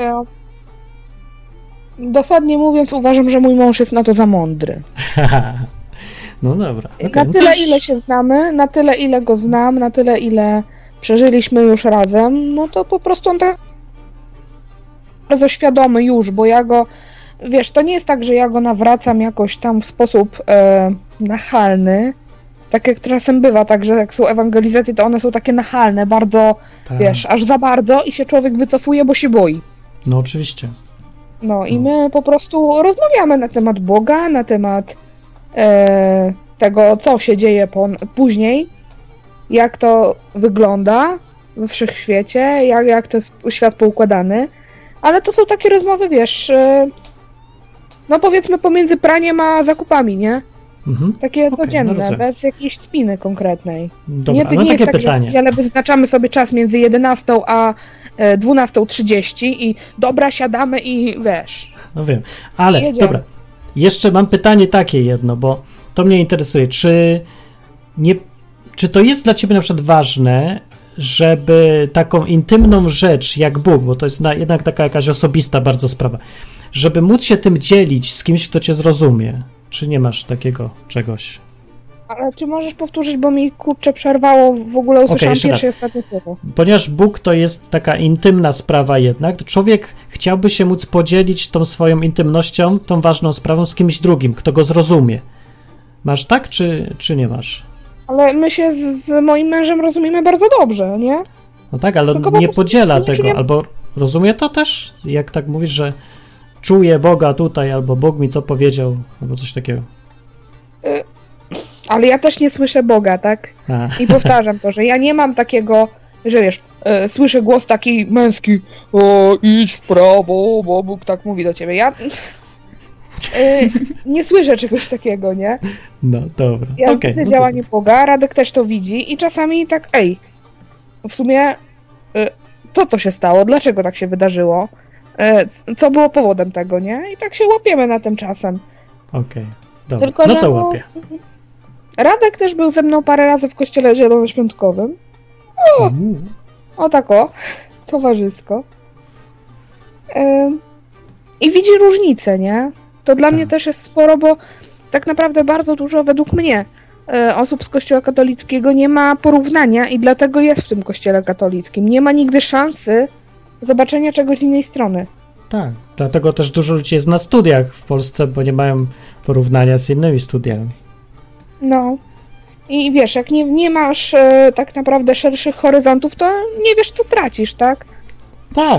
Dosadnie mówiąc, uważam, że mój mąż jest na to za mądry. No dobra. Okay, na tyle, ile się znamy, na tyle, ile go znam, na tyle, ile przeżyliśmy już razem, no to po prostu on tak bardzo świadomy już, bo ja go, wiesz, to nie jest tak, że ja go nawracam jakoś tam w sposób nachalny, tak jak czasem bywa, tak, że jak są ewangelizacje, to one są takie nachalne, bardzo, wiesz, aż za bardzo i się człowiek wycofuje, bo się boi. No oczywiście. No i my po prostu rozmawiamy na temat Boga, na temat tego, co się dzieje później, jak to wygląda we wszechświecie, jak to jest świat poukładany, ale to są takie rozmowy, wiesz, no powiedzmy pomiędzy praniem a zakupami, nie? Takie codzienne, no bez jakiejś spiny konkretnej. Dobra, nie jest tak, pytanie. Że wyznaczamy sobie czas między 11 a 12:30 i dobra, siadamy i wiesz. No wiem, ale dobra, jeszcze mam pytanie takie jedno, bo to mnie interesuje, czy to jest dla ciebie na przykład ważne, żeby taką intymną rzecz jak Bóg, bo to jest jednak taka jakaś osobista bardzo sprawa, żeby móc się tym dzielić z kimś, kto cię zrozumie? Czy nie masz takiego czegoś? Ale czy możesz powtórzyć, bo mi kurczę przerwało, w ogóle usłyszałam pierwsze i ostatnie słowo. Ponieważ Bóg to jest taka intymna sprawa jednak, to człowiek chciałby się móc podzielić tą swoją intymnością, tą ważną sprawą z kimś drugim, kto go zrozumie. Masz tak, czy nie masz? Ale my się z moim mężem rozumiemy bardzo dobrze, nie? No tak, ale on nie podziela tego, albo rozumie to też? Jak tak mówisz, że czuję Boga tutaj, albo Bóg mi co powiedział, albo coś takiego. Ale ja też nie słyszę Boga, tak? I powtarzam to, że ja nie mam takiego, że wiesz, słyszę głos taki męski, idź w prawo, bo Bóg tak mówi do ciebie. Ja nie słyszę czegoś takiego, nie? No dobra. Ja widzę działanie Boga, Radek też to widzi i czasami tak, w sumie co się stało, dlaczego tak się wydarzyło, co było powodem tego, nie? I tak się łapiemy na tym czasem. Okej, dobra, tylko, no to łapię. Radek też był ze mną parę razy w kościele zielonoświątkowym. Towarzysko. I widzi różnicę, nie? To dla mnie też jest sporo, bo tak naprawdę bardzo dużo według mnie osób z kościoła katolickiego nie ma porównania i dlatego jest w tym kościele katolickim. Nie ma nigdy szansy zobaczenia czegoś z innej strony. Tak, dlatego też dużo ludzi jest na studiach w Polsce, bo nie mają porównania z innymi studiami. No. I wiesz, jak nie masz tak naprawdę szerszych horyzontów, to nie wiesz, co tracisz, tak? Tak.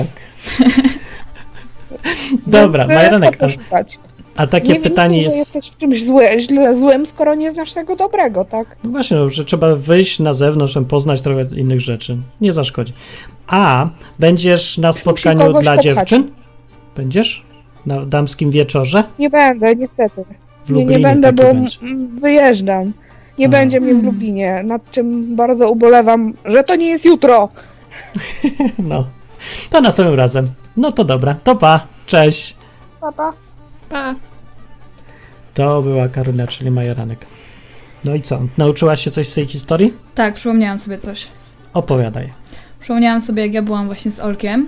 Dobra, Majeranek, a takie pytanie jest... że jesteś w czymś złym, skoro nie znasz tego dobrego, tak? No właśnie, że trzeba wyjść na zewnątrz, poznać trochę innych rzeczy. Nie zaszkodzi. A będziesz na spotkaniu dla dziewczyn? Będziesz? Na damskim wieczorze? Nie będę, niestety. W Lublinie nie będę, bo będzie. Wyjeżdżam. Nie będzie mnie w Lublinie, nad czym bardzo ubolewam, że to nie jest jutro. No, to następnym razem. No to dobra, to pa, cześć. Pa. To była Karolina, czyli Majeranek. No i co, nauczyłaś się coś z tej historii? Tak, przypomniałam sobie coś. Opowiadaj. Przypomniałam sobie, jak ja byłam właśnie z Olkiem,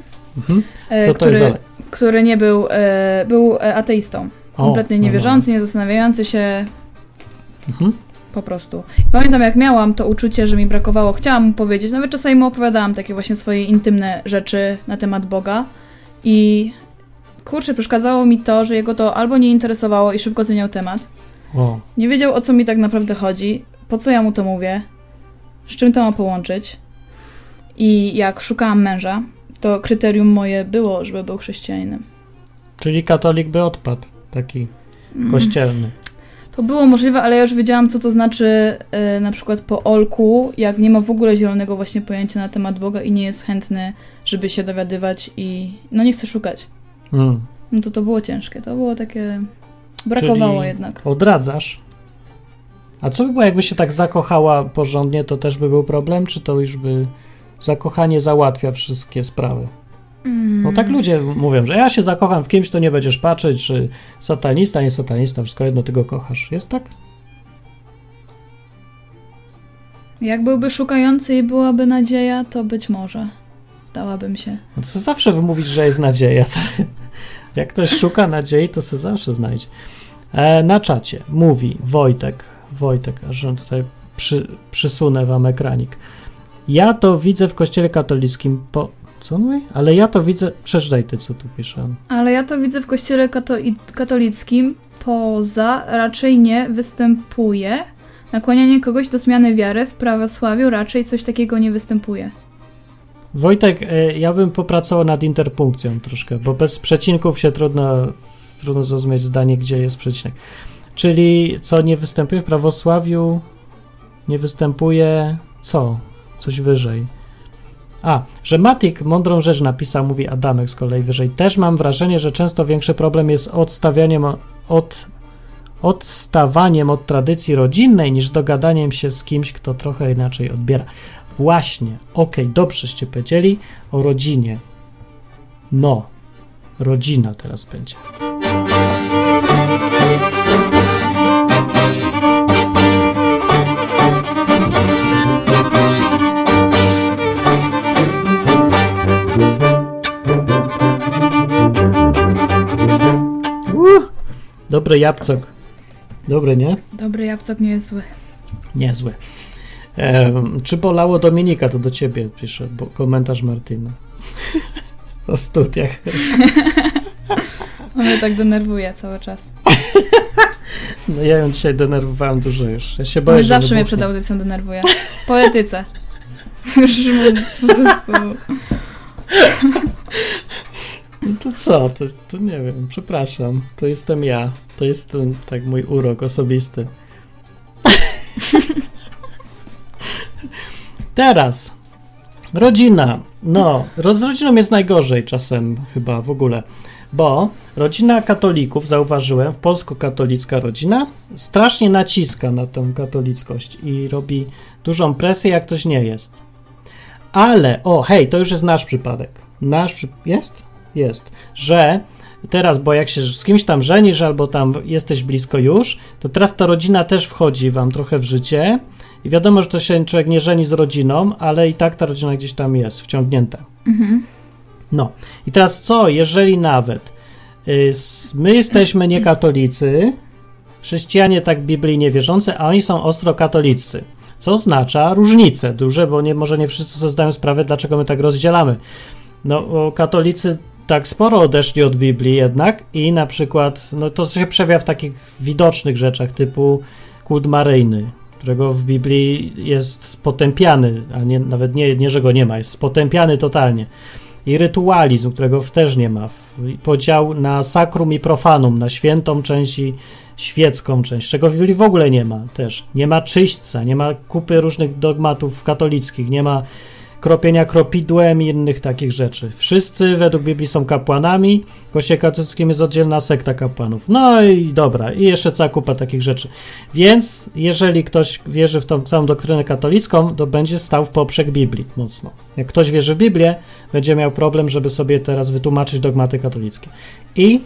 który nie był, był ateistą. Kompletnie niewierzący, nie zastanawiający się po prostu. Pamiętam, jak miałam to uczucie, że mi brakowało, chciałam mu powiedzieć, nawet czasami mu opowiadałam takie właśnie swoje intymne rzeczy na temat Boga i kurczę, przeszkadzało mi to, że jego to albo nie interesowało i szybko zmieniał temat. Nie wiedział, o co mi tak naprawdę chodzi, po co ja mu to mówię, z czym to ma połączyć. I jak szukałam męża, to kryterium moje było, żeby był chrześcijaninem. Czyli katolik by odpadł, taki kościelny. To było możliwe, ale ja już wiedziałam, co to znaczy na przykład po Olku, jak nie ma w ogóle zielonego właśnie pojęcia na temat Boga i nie jest chętny, żeby się dowiadywać i no nie chce szukać. No to było ciężkie, to było takie... Brakowało czyli jednak. Odradzasz? A co by było, jakby się tak zakochała porządnie, to też by był problem? Czy to już by zakochanie załatwia wszystkie sprawy? No tak ludzie mówią, że ja się zakocham w kimś, to nie będziesz patrzeć, czy satanista, nie satanista, wszystko jedno, ty go kochasz. Jest tak? Jak byłby szukający i byłaby nadzieja, to być może dałabym się. No to zawsze mówisz, że jest nadzieja. Jak ktoś szuka nadziei, to se zawsze znajdzie. Na czacie mówi Wojtek, aż tutaj przysunę wam ekranik. Ja to widzę w kościele katolickim Co mówi? Ale ja to widzę... Przeczytaj ty, co tu pisze. Ale ja to widzę w kościele katolickim raczej nie występuje. Nakłanianie kogoś do zmiany wiary w prawosławiu raczej coś takiego nie występuje. Wojtek, ja bym popracował nad interpunkcją troszkę, bo bez przecinków się trudno zrozumieć zdanie, gdzie jest przecinek. Czyli co nie występuje w prawosławiu, nie występuje co? Coś wyżej. Że Matik mądrą rzecz napisał, mówi Adamek z kolei wyżej. Też mam wrażenie, że często większy problem jest odstawaniem od tradycji rodzinnej niż dogadaniem się z kimś, kto trochę inaczej odbiera. Właśnie, dobrzeście powiedzieli o rodzinie. No, rodzina teraz będzie. Dobry jabłcok. Dobry, nie? Dobry jabłcok nie jest zły. Niezły. Czy bolało Dominika? To do ciebie pisze, bo komentarz Martyna. O studiach. On mnie tak denerwuje cały czas. No ja ją dzisiaj denerwowałem dużo już. Ja się boję, że zawsze mnie przed audycją denerwuje. Po etyce. Już po prostu... No to co? To nie wiem, przepraszam. To jestem ja. To jest tak mój urok osobisty. Teraz. Rodzina. No, z rodziną jest najgorzej czasem chyba w ogóle. Bo rodzina katolików, zauważyłem, polsko-katolicka rodzina, strasznie naciska na tą katolickość i robi dużą presję, jak ktoś nie jest. Ale, to już jest nasz przypadek. Jest, że teraz, bo jak się z kimś tam żenisz albo tam jesteś blisko już, to teraz ta rodzina też wchodzi wam trochę w życie i wiadomo, że to się człowiek nie żeni z rodziną, ale i tak ta rodzina gdzieś tam jest wciągnięta. Mhm. No i teraz co, jeżeli nawet my jesteśmy niekatolicy, chrześcijanie tak Biblii nie wierzący, a oni są ostro katolicy, co oznacza różnice duże, bo może nie wszyscy sobie zdają sprawę, dlaczego my tak rozdzielamy. No, katolicy tak sporo odeszli od Biblii jednak i na przykład, no to się przejawia w takich widocznych rzeczach typu kult maryjny, którego w Biblii jest potępiany, a nawet nie, że go nie ma, jest potępiany totalnie. I rytualizm, którego też nie ma. Podział na sakrum i profanum, na świętą część i świecką część, czego w Biblii w ogóle nie ma też. Nie ma czyśćca, nie ma kupy różnych dogmatów katolickich, nie ma kropienia kropidłem i innych takich rzeczy. Wszyscy według Biblii są kapłanami, w Kościele katolickim jest oddzielna sekta kapłanów. No i dobra, i jeszcze cała kupa takich rzeczy. Więc jeżeli ktoś wierzy w tą całą doktrynę katolicką, to będzie stał w poprzek Biblii mocno. Jak ktoś wierzy w Biblię, będzie miał problem, żeby sobie teraz wytłumaczyć dogmaty katolickie. I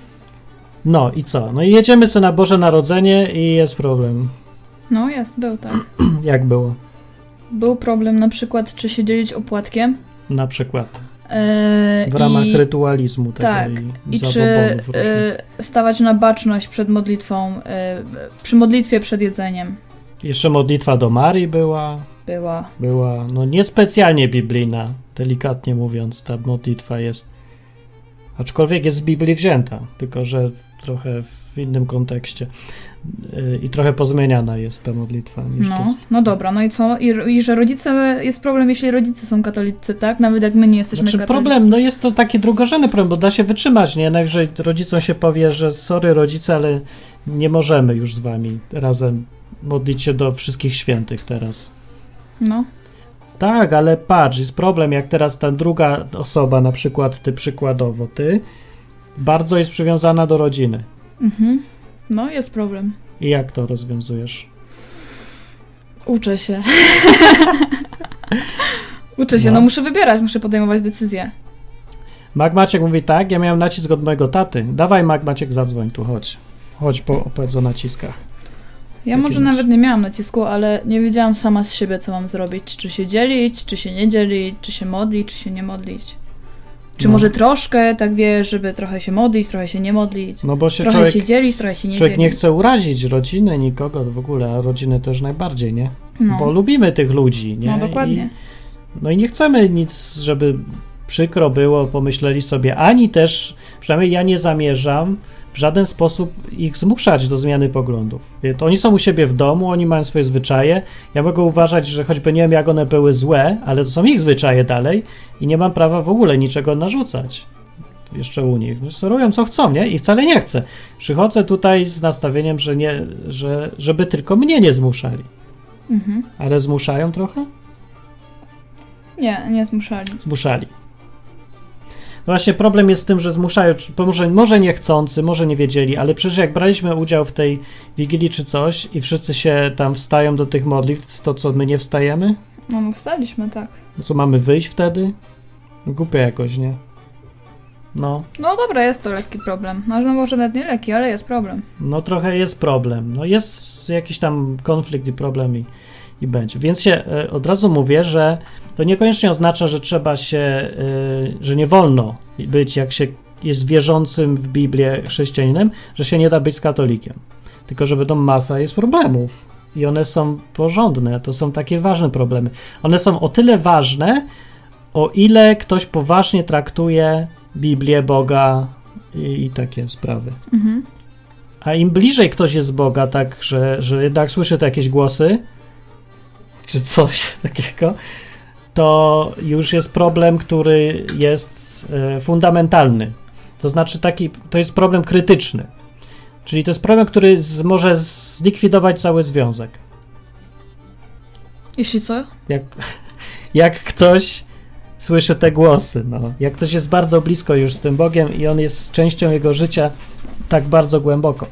co? No i jedziemy sobie na Boże Narodzenie i jest problem. No był tak. Jak było? Był problem na przykład, czy się dzielić opłatkiem. Na przykład. W ramach rytualizmu tego tak, i czy stawać na baczność przed modlitwą, przy modlitwie przed jedzeniem. Jeszcze modlitwa do Marii była. Była, no niespecjalnie biblijna, delikatnie mówiąc, ta modlitwa jest. Aczkolwiek jest z Biblii wzięta, tylko że trochę w innym kontekście. I trochę pozmieniana jest ta modlitwa. No dobra, no i co? I że rodzice, jest problem, jeśli rodzice są katolicy, tak? Nawet jak my nie jesteśmy katolicy. Problem, no jest to taki drugorzędny problem, bo da się wytrzymać, nie? Najwyżej rodzicom się powie, że sorry rodzice, ale nie możemy już z wami razem modlić się do wszystkich świętych teraz. No. Tak, ale patrz, jest problem, jak teraz ta druga osoba, na przykład przykładowo ty, bardzo jest przywiązana do rodziny. No, jest problem. I jak to rozwiązujesz? Uczę się. Uczę się, no muszę wybierać, muszę podejmować decyzje. Maciek mówi tak, ja miałem nacisk od mojego taty. Dawaj Maciek, zadzwoń tu, chodź. Chodź, opowiedz o naciskach. Ja może nawet nie miałam nacisku, ale nie wiedziałam sama z siebie, co mam zrobić. Czy się dzielić, czy się nie dzielić, czy się modlić, czy się nie modlić. Czy może troszkę, tak wiesz, żeby trochę się modlić, trochę się nie modlić. No bo się trochę się dzielić, trochę się nie dzielić. Człowiek nie chce urazić rodziny, nikogo w ogóle, a rodziny też najbardziej, nie? No. Bo lubimy tych ludzi, nie? No dokładnie. I nie chcemy nic, żeby przykro było, pomyśleli sobie, ani też, przynajmniej ja nie zamierzam w żaden sposób ich zmuszać do zmiany poglądów. To oni są u siebie w domu, oni mają swoje zwyczaje. Ja mogę uważać, że choćby nie wiem, jak one były złe, ale to są ich zwyczaje dalej i nie mam prawa w ogóle niczego narzucać jeszcze u nich. Sterują co chcą, nie? I wcale nie chcę. Przychodzę tutaj z nastawieniem, że nie, żeby tylko mnie nie zmuszali. Mhm. Ale zmuszają trochę? Nie zmuszali. Zmuszali. No właśnie problem jest z tym, że zmuszają, może niechcący, może nie wiedzieli, ale przecież jak braliśmy udział w tej wigilii czy coś i wszyscy się tam wstają do tych modlitw, to co, my nie wstajemy? No wstaliśmy, tak. No co, mamy wyjść wtedy? Głupie jakoś, nie? No dobra, jest to lekki problem. No może nawet nie lekki, ale jest problem. No trochę jest problem. No jest jakiś tam konflikt i problem i będzie. Więc się od razu mówię, że to niekoniecznie oznacza, że trzeba się, że nie wolno być, jak się jest wierzącym w Biblię chrześcijaninem, że się nie da być katolikiem. Tylko, że będą masa jest problemów i one są porządne, to są takie ważne problemy. One są o tyle ważne, o ile ktoś poważnie traktuje Biblię, Boga i takie sprawy. Mhm. A im bliżej ktoś jest Boga, tak, że jednak słyszy te jakieś głosy, czy coś takiego, to już jest problem, który jest fundamentalny. To znaczy to jest problem krytyczny. Czyli to jest problem, który może zlikwidować cały związek. Jeśli co? Jak ktoś słyszy te głosy, jak ktoś jest bardzo blisko już z tym Bogiem i on jest częścią jego życia tak bardzo głęboko.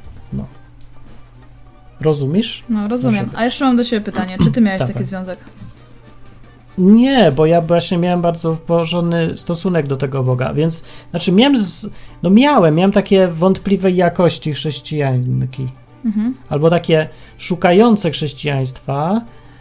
Rozumiesz? No, rozumiem. A jeszcze mam do ciebie pytanie. Czy ty miałeś taki związek? Nie, bo ja właśnie miałem bardzo porządny stosunek do tego Boga, więc, znaczy miałem takie wątpliwej jakości chrześcijanki. Mhm. Albo takie szukające chrześcijaństwa,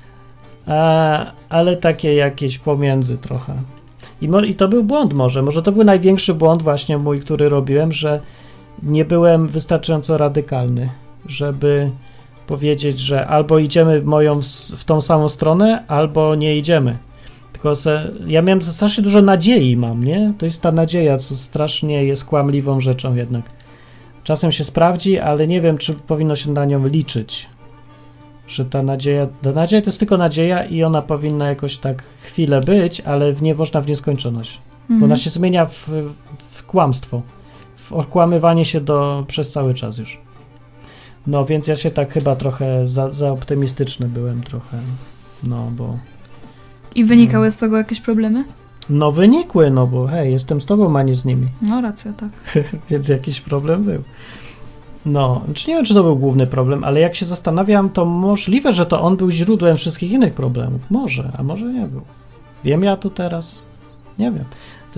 ale takie jakieś pomiędzy trochę. I to był błąd może to był największy błąd właśnie mój, który robiłem, że nie byłem wystarczająco radykalny, żeby powiedzieć, że albo idziemy w tą samą stronę, albo nie idziemy. Tylko ja miałem strasznie dużo nadziei nie? To jest ta nadzieja, co strasznie jest kłamliwą rzeczą jednak. Czasem się sprawdzi, ale nie wiem, czy powinno się na nią liczyć. Że ta nadzieja to jest tylko nadzieja i ona powinna jakoś tak chwilę być, ale nie można w nieskończoność. Bo ona się zmienia w kłamstwo. W okłamywanie się przez cały czas już. No, więc ja się tak chyba trochę za optymistyczny byłem trochę, bo... I wynikały z tego jakieś problemy? No, wynikły, bo hej, jestem z tobą, a nie z nimi. No, racja, tak. Więc jakiś problem był. Nie wiem, czy to był główny problem, ale jak się zastanawiam, to możliwe, że to on był źródłem wszystkich innych problemów. Może, a może nie był. Wiem ja tu teraz? Nie wiem.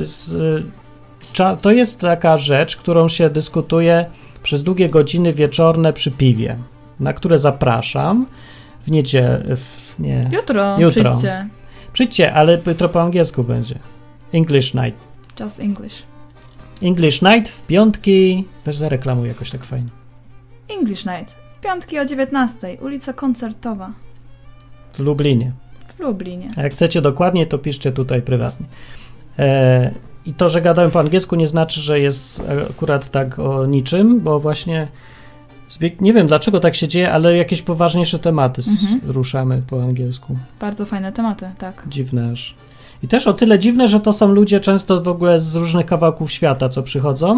To jest taka rzecz, którą się dyskutuje przez długie godziny wieczorne przy piwie, na które zapraszam w niedzielę. Jutro. Przyjdźcie. Przyjdźcie, ale jutro po angielsku będzie. English night. Just English. English night w piątki. Weź zareklamuj jakoś tak fajnie. English night w piątki o 19:00, ulica Koncertowa. W Lublinie. A jak chcecie dokładnie, to piszcie tutaj prywatnie. I to, że gadałem po angielsku, nie znaczy, że jest akurat tak o niczym, bo właśnie nie wiem, dlaczego tak się dzieje, ale jakieś poważniejsze tematy ruszamy po angielsku. Bardzo fajne tematy, tak. Dziwne aż. I też o tyle dziwne, że to są ludzie często w ogóle z różnych kawałków świata, co przychodzą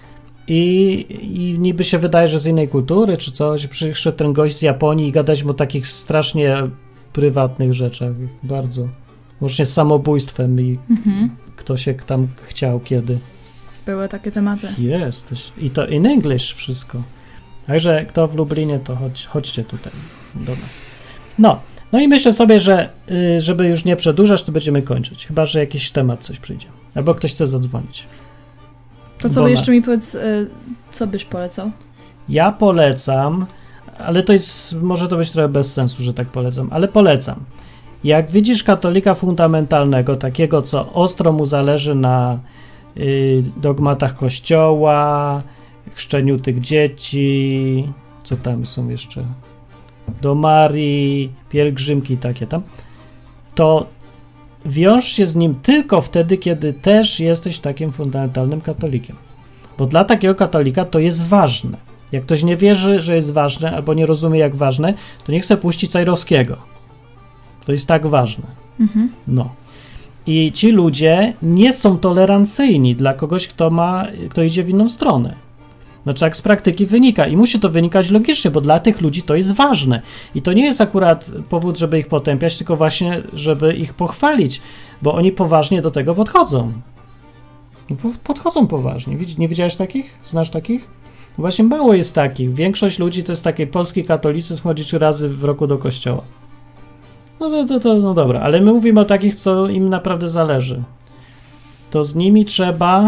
i niby się wydaje, że z innej kultury czy coś. Przyszedł ten gość z Japonii i gadać mu o takich strasznie prywatnych rzeczach. Bardzo. Łącznie z samobójstwem i kto się tam chciał, kiedy. Były takie tematy. Jest. I to in English wszystko. Także kto w Lublinie, to chodźcie tutaj do nas. No i myślę sobie, że żeby już nie przedłużać, to będziemy kończyć. Chyba że jakiś temat coś przyjdzie. Albo ktoś chce zadzwonić. To co jeszcze mi powiedz, co byś polecał? Ja polecam, ale to jest, może to być trochę bez sensu, że tak polecam, ale polecam. Jak widzisz katolika fundamentalnego, takiego, co ostro mu zależy na dogmatach Kościoła, chrzczeniu tych dzieci, co tam są jeszcze, do Marii, pielgrzymki takie tam, to wiąż się z nim tylko wtedy, kiedy też jesteś takim fundamentalnym katolikiem. Bo dla takiego katolika to jest ważne. Jak ktoś nie wierzy, że jest ważne, albo nie rozumie, jak ważne, to nie chce puścić Cajrowskiego. To jest tak ważne. No. I ci ludzie nie są tolerancyjni dla kogoś, kto idzie w inną stronę. Znaczy, jak z praktyki wynika. I musi to wynikać logicznie, bo dla tych ludzi to jest ważne. I to nie jest akurat powód, żeby ich potępiać, tylko właśnie, żeby ich pochwalić, bo oni poważnie do tego podchodzą. Podchodzą poważnie. Nie widziałeś takich? Znasz takich? Właśnie mało jest takich. Większość ludzi to jest taki polski katolicyzm, chodzi 3 razy w roku do kościoła. No dobra, ale my mówimy o takich, co im naprawdę zależy. To z nimi trzeba...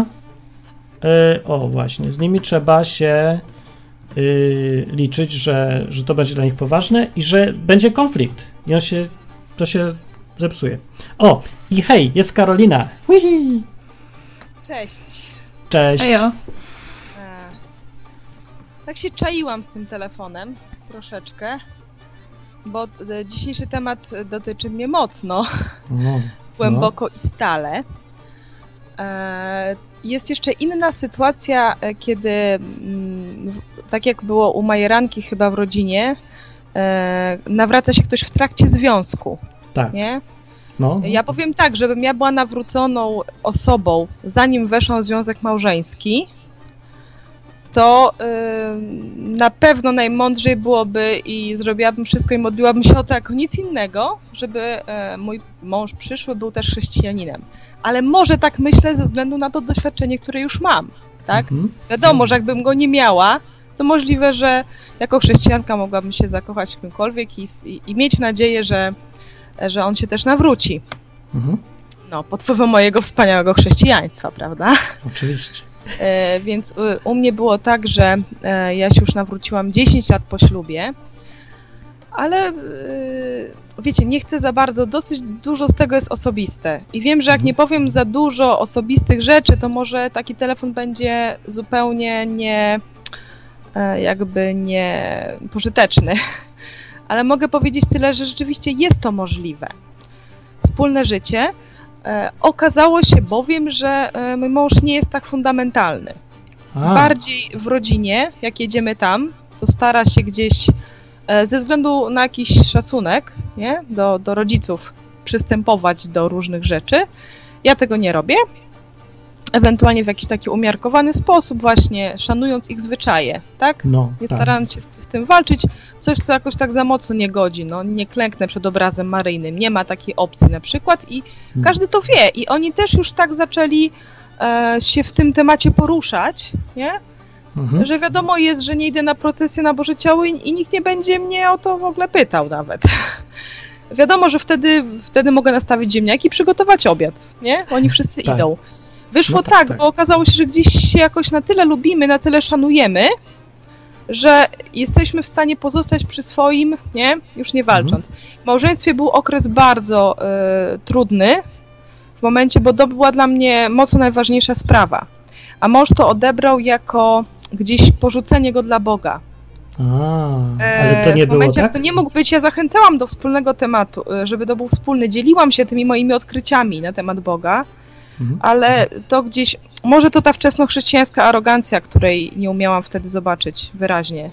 z nimi trzeba się liczyć, że to będzie dla nich poważne i że będzie konflikt. I to się zepsuje. I hej, jest Karolina. Uhi. Cześć. Ejo. Tak się czaiłam z tym telefonem troszeczkę, bo dzisiejszy temat dotyczy mnie mocno, głęboko i stale. Jest jeszcze inna sytuacja, kiedy, tak jak było u Majeranki chyba w rodzinie, nawraca się ktoś w trakcie związku. Tak. Nie? No. Ja powiem tak, żebym ja była nawróconą osobą, zanim weszłam w związek małżeński, to na pewno najmądrzej byłoby i zrobiłabym wszystko i modliłabym się o to jako nic innego, żeby mój mąż przyszły był też chrześcijaninem. Ale może tak myślę ze względu na to doświadczenie, które już mam, tak? Wiadomo, że jakbym go nie miała, to możliwe, że jako chrześcijanka mogłabym się zakochać w kimkolwiek i mieć nadzieję, że on się też nawróci. No, pod wpływem mojego wspaniałego chrześcijaństwa, prawda? Oczywiście. Więc u mnie było tak, że ja się już nawróciłam 10 lat po ślubie, ale wiecie, nie chcę za bardzo, dosyć dużo z tego jest osobiste. I wiem, że jak nie powiem za dużo osobistych rzeczy, to może taki telefon będzie zupełnie nie pożyteczny. Ale mogę powiedzieć tyle, że rzeczywiście jest to możliwe. Wspólne życie. Okazało się bowiem, że mój mąż nie jest tak fundamentalny. Bardziej w rodzinie, jak jedziemy tam, to stara się gdzieś ze względu na jakiś szacunek, nie? Do rodziców przystępować do różnych rzeczy. Ja tego nie robię. Ewentualnie w jakiś taki umiarkowany sposób właśnie, szanując ich zwyczaje, tak? Nie starając się z tym walczyć, coś, co jakoś tak za mocno nie godzi, nie klęknę przed obrazem maryjnym, nie ma takiej opcji na przykład i każdy to wie i oni też już tak zaczęli się w tym temacie poruszać, nie? Że wiadomo jest, że nie idę na procesję na Boże Ciało i nikt nie będzie mnie o to w ogóle pytał nawet. Wiadomo, że wtedy mogę nastawić ziemniaki i przygotować obiad, nie? Oni wszyscy idą. Wyszło tak, bo okazało się, że gdzieś się jakoś na tyle lubimy, na tyle szanujemy, że jesteśmy w stanie pozostać przy swoim, nie? Już nie walcząc. W małżeństwie był okres bardzo trudny w momencie, bo to była dla mnie mocno najważniejsza sprawa. A mąż to odebrał jako gdzieś porzucenie go dla Boga. Ale to nie w momencie, było, jak to nie mógł być, ja zachęcałam do wspólnego tematu, żeby to był wspólny. Dzieliłam się tymi moimi odkryciami na temat Boga, ale to gdzieś, może to ta wczesnochrześcijańska arogancja, której nie umiałam wtedy zobaczyć wyraźnie.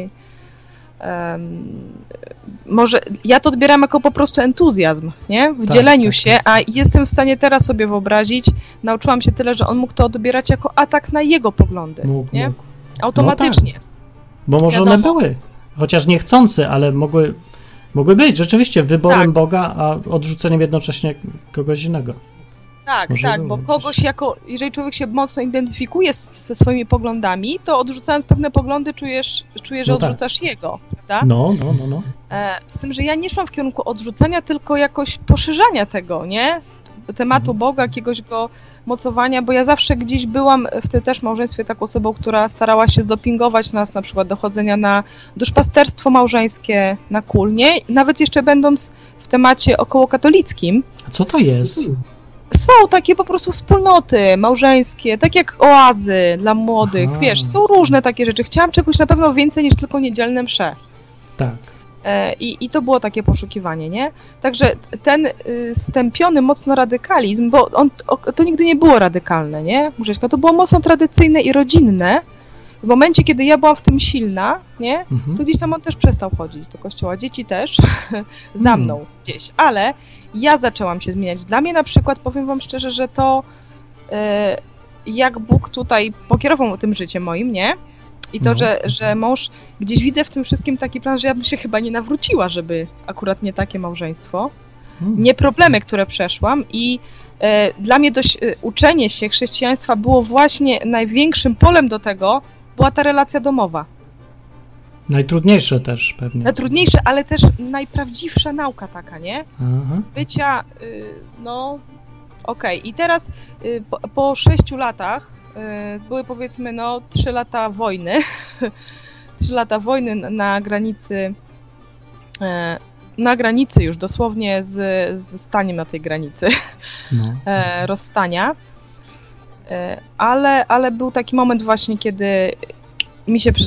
Może ja to odbieram jako po prostu entuzjazm, nie? W dzieleniu się, a jestem w stanie teraz sobie wyobrazić, nauczyłam się tyle, że on mógł to odbierać jako atak na jego poglądy, nie? Automatycznie. Bo może one były, chociaż niechcący, ale mogły być rzeczywiście wyborem Boga, a odrzuceniem jednocześnie kogoś innego. Tak, bo kogoś jeżeli człowiek się mocno identyfikuje ze swoimi poglądami, to odrzucając pewne poglądy czuje, że odrzucasz jego, prawda? No. Z tym, że ja nie szłam w kierunku odrzucania, tylko jakoś poszerzania tego, nie? Tematu Boga, jakiegoś go mocowania, bo ja zawsze gdzieś byłam w tym też małżeństwie taką osobą, która starała się zdopingować nas na przykład do chodzenia na duszpasterstwo małżeńskie, na kul, nie? Nawet jeszcze będąc w temacie okołokatolickim. A co to jest? Są takie po prostu wspólnoty małżeńskie, tak jak oazy dla młodych, wiesz, są różne takie rzeczy. Chciałam czegoś na pewno więcej niż tylko niedzielne msze. Tak. I to było takie poszukiwanie, nie? Także ten stępiony mocno radykalizm, bo to nigdy nie było radykalne, nie? Murzeczka, to było mocno tradycyjne i rodzinne. W momencie, kiedy ja byłam w tym silna, nie? To gdzieś tam on też przestał chodzić do kościoła. Dzieci też za mną gdzieś. Ale ja zaczęłam się zmieniać. Dla mnie na przykład, powiem wam szczerze, że to jak Bóg tutaj pokierował tym życiem moim, nie? I to, że mąż, gdzieś widzę w tym wszystkim taki plan, że ja bym się chyba nie nawróciła, żeby akurat nie takie małżeństwo. Nie problemy, które przeszłam i dla mnie uczenie się chrześcijaństwa było właśnie największym polem do tego, była ta relacja domowa. Najtrudniejsze też pewnie. Najtrudniejsze, ale też najprawdziwsza nauka taka, nie? Bycia, okej. I teraz po 6 latach były powiedzmy 3 lata wojny. 3 lata wojny na granicy już dosłownie z staniem na tej granicy rozstania. Ale był taki moment właśnie, kiedy mi się,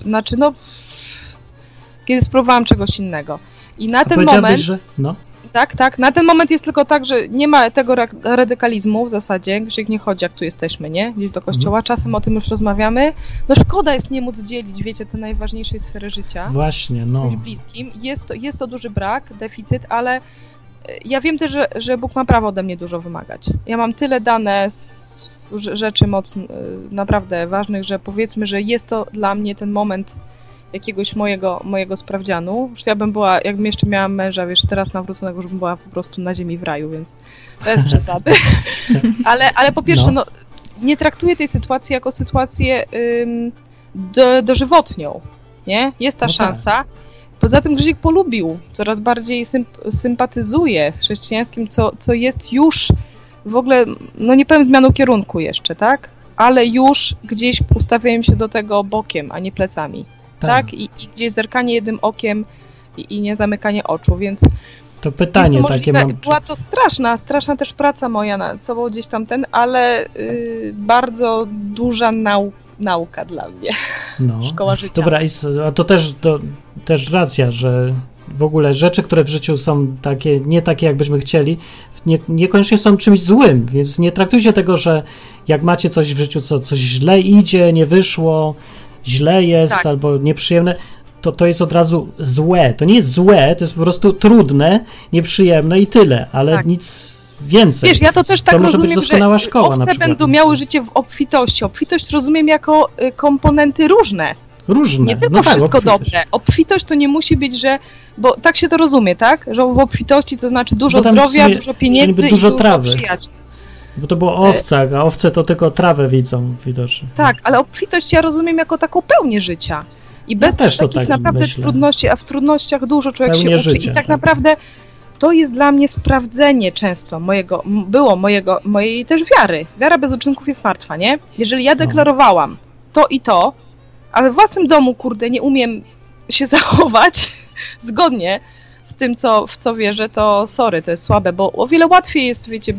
kiedy spróbowałam czegoś innego. I na ten moment... Że... Tak, na ten moment jest tylko tak, że nie ma tego radykalizmu w zasadzie, gdzie nie chodzi, jak tu jesteśmy, nie? Gdzieś do kościoła, czasem o tym już rozmawiamy. Szkoda jest nie móc dzielić, wiecie, te najważniejszej sfery życia. Właśnie, z kimś bliskim. Jest to duży brak, deficyt, ale ja wiem też, że Bóg ma prawo ode mnie dużo wymagać. Ja mam tyle dane rzeczy mocno, naprawdę ważnych, że powiedzmy, że jest to dla mnie ten moment jakiegoś mojego sprawdzianu. Już ja bym była, jakbym jeszcze miała męża, wiesz, teraz nawróconego, żebym była po prostu na ziemi w raju, więc bez przesady. Ale po pierwsze, nie traktuję tej sytuacji jako sytuację dożywotnią, nie? Jest ta szansa. Tak. Poza tym Grzyk polubił, coraz bardziej sympatyzuje z chrześcijańskim, co jest już w ogóle, nie powiem zmianą kierunku jeszcze, tak? Ale już gdzieś ustawiają się do tego bokiem, a nie plecami. Tak? I gdzieś zerkanie jednym okiem i nie zamykanie oczu, więc to pytanie takie mam. Była to straszna też praca moja nad sobą gdzieś tam ale bardzo duża nauka dla mnie. Szkoła życia. Dobra, a to też racja, że w ogóle rzeczy, które w życiu są nie takie, jakbyśmy chcieli, niekoniecznie są czymś złym, więc nie traktujcie tego, że jak macie coś w życiu, coś źle idzie, nie wyszło, źle jest albo nieprzyjemne, to jest od razu złe. To nie jest złe, to jest po prostu trudne, nieprzyjemne i tyle, ale nic więcej. Wiesz, ja to też tak rozumiem, że szkoła, owce będą miały życie w obfitości. Obfitość rozumiem jako komponenty różne. Nie tylko wszystko dobre. Obfitość to nie musi być, bo tak się to rozumie, tak? Że w obfitości to znaczy dużo zdrowia, dużo pieniędzy i dużo trawy. Przyjaciół. Bo to było o owcach, a owce to tylko trawę widzą widocznie. Tak, ale obfitość ja rozumiem jako taką pełnię życia. I bez takich naprawdę trudności, a w trudnościach dużo człowiek się uczy. I tak naprawdę to jest dla mnie sprawdzenie często mojej też wiary. Wiara bez uczynków jest martwa, nie? Jeżeli ja deklarowałam to i to, a we własnym domu, kurde, nie umiem się zachować zgodnie z tym, w co wierzę, to sorry, to jest słabe, bo o wiele łatwiej jest, wiecie,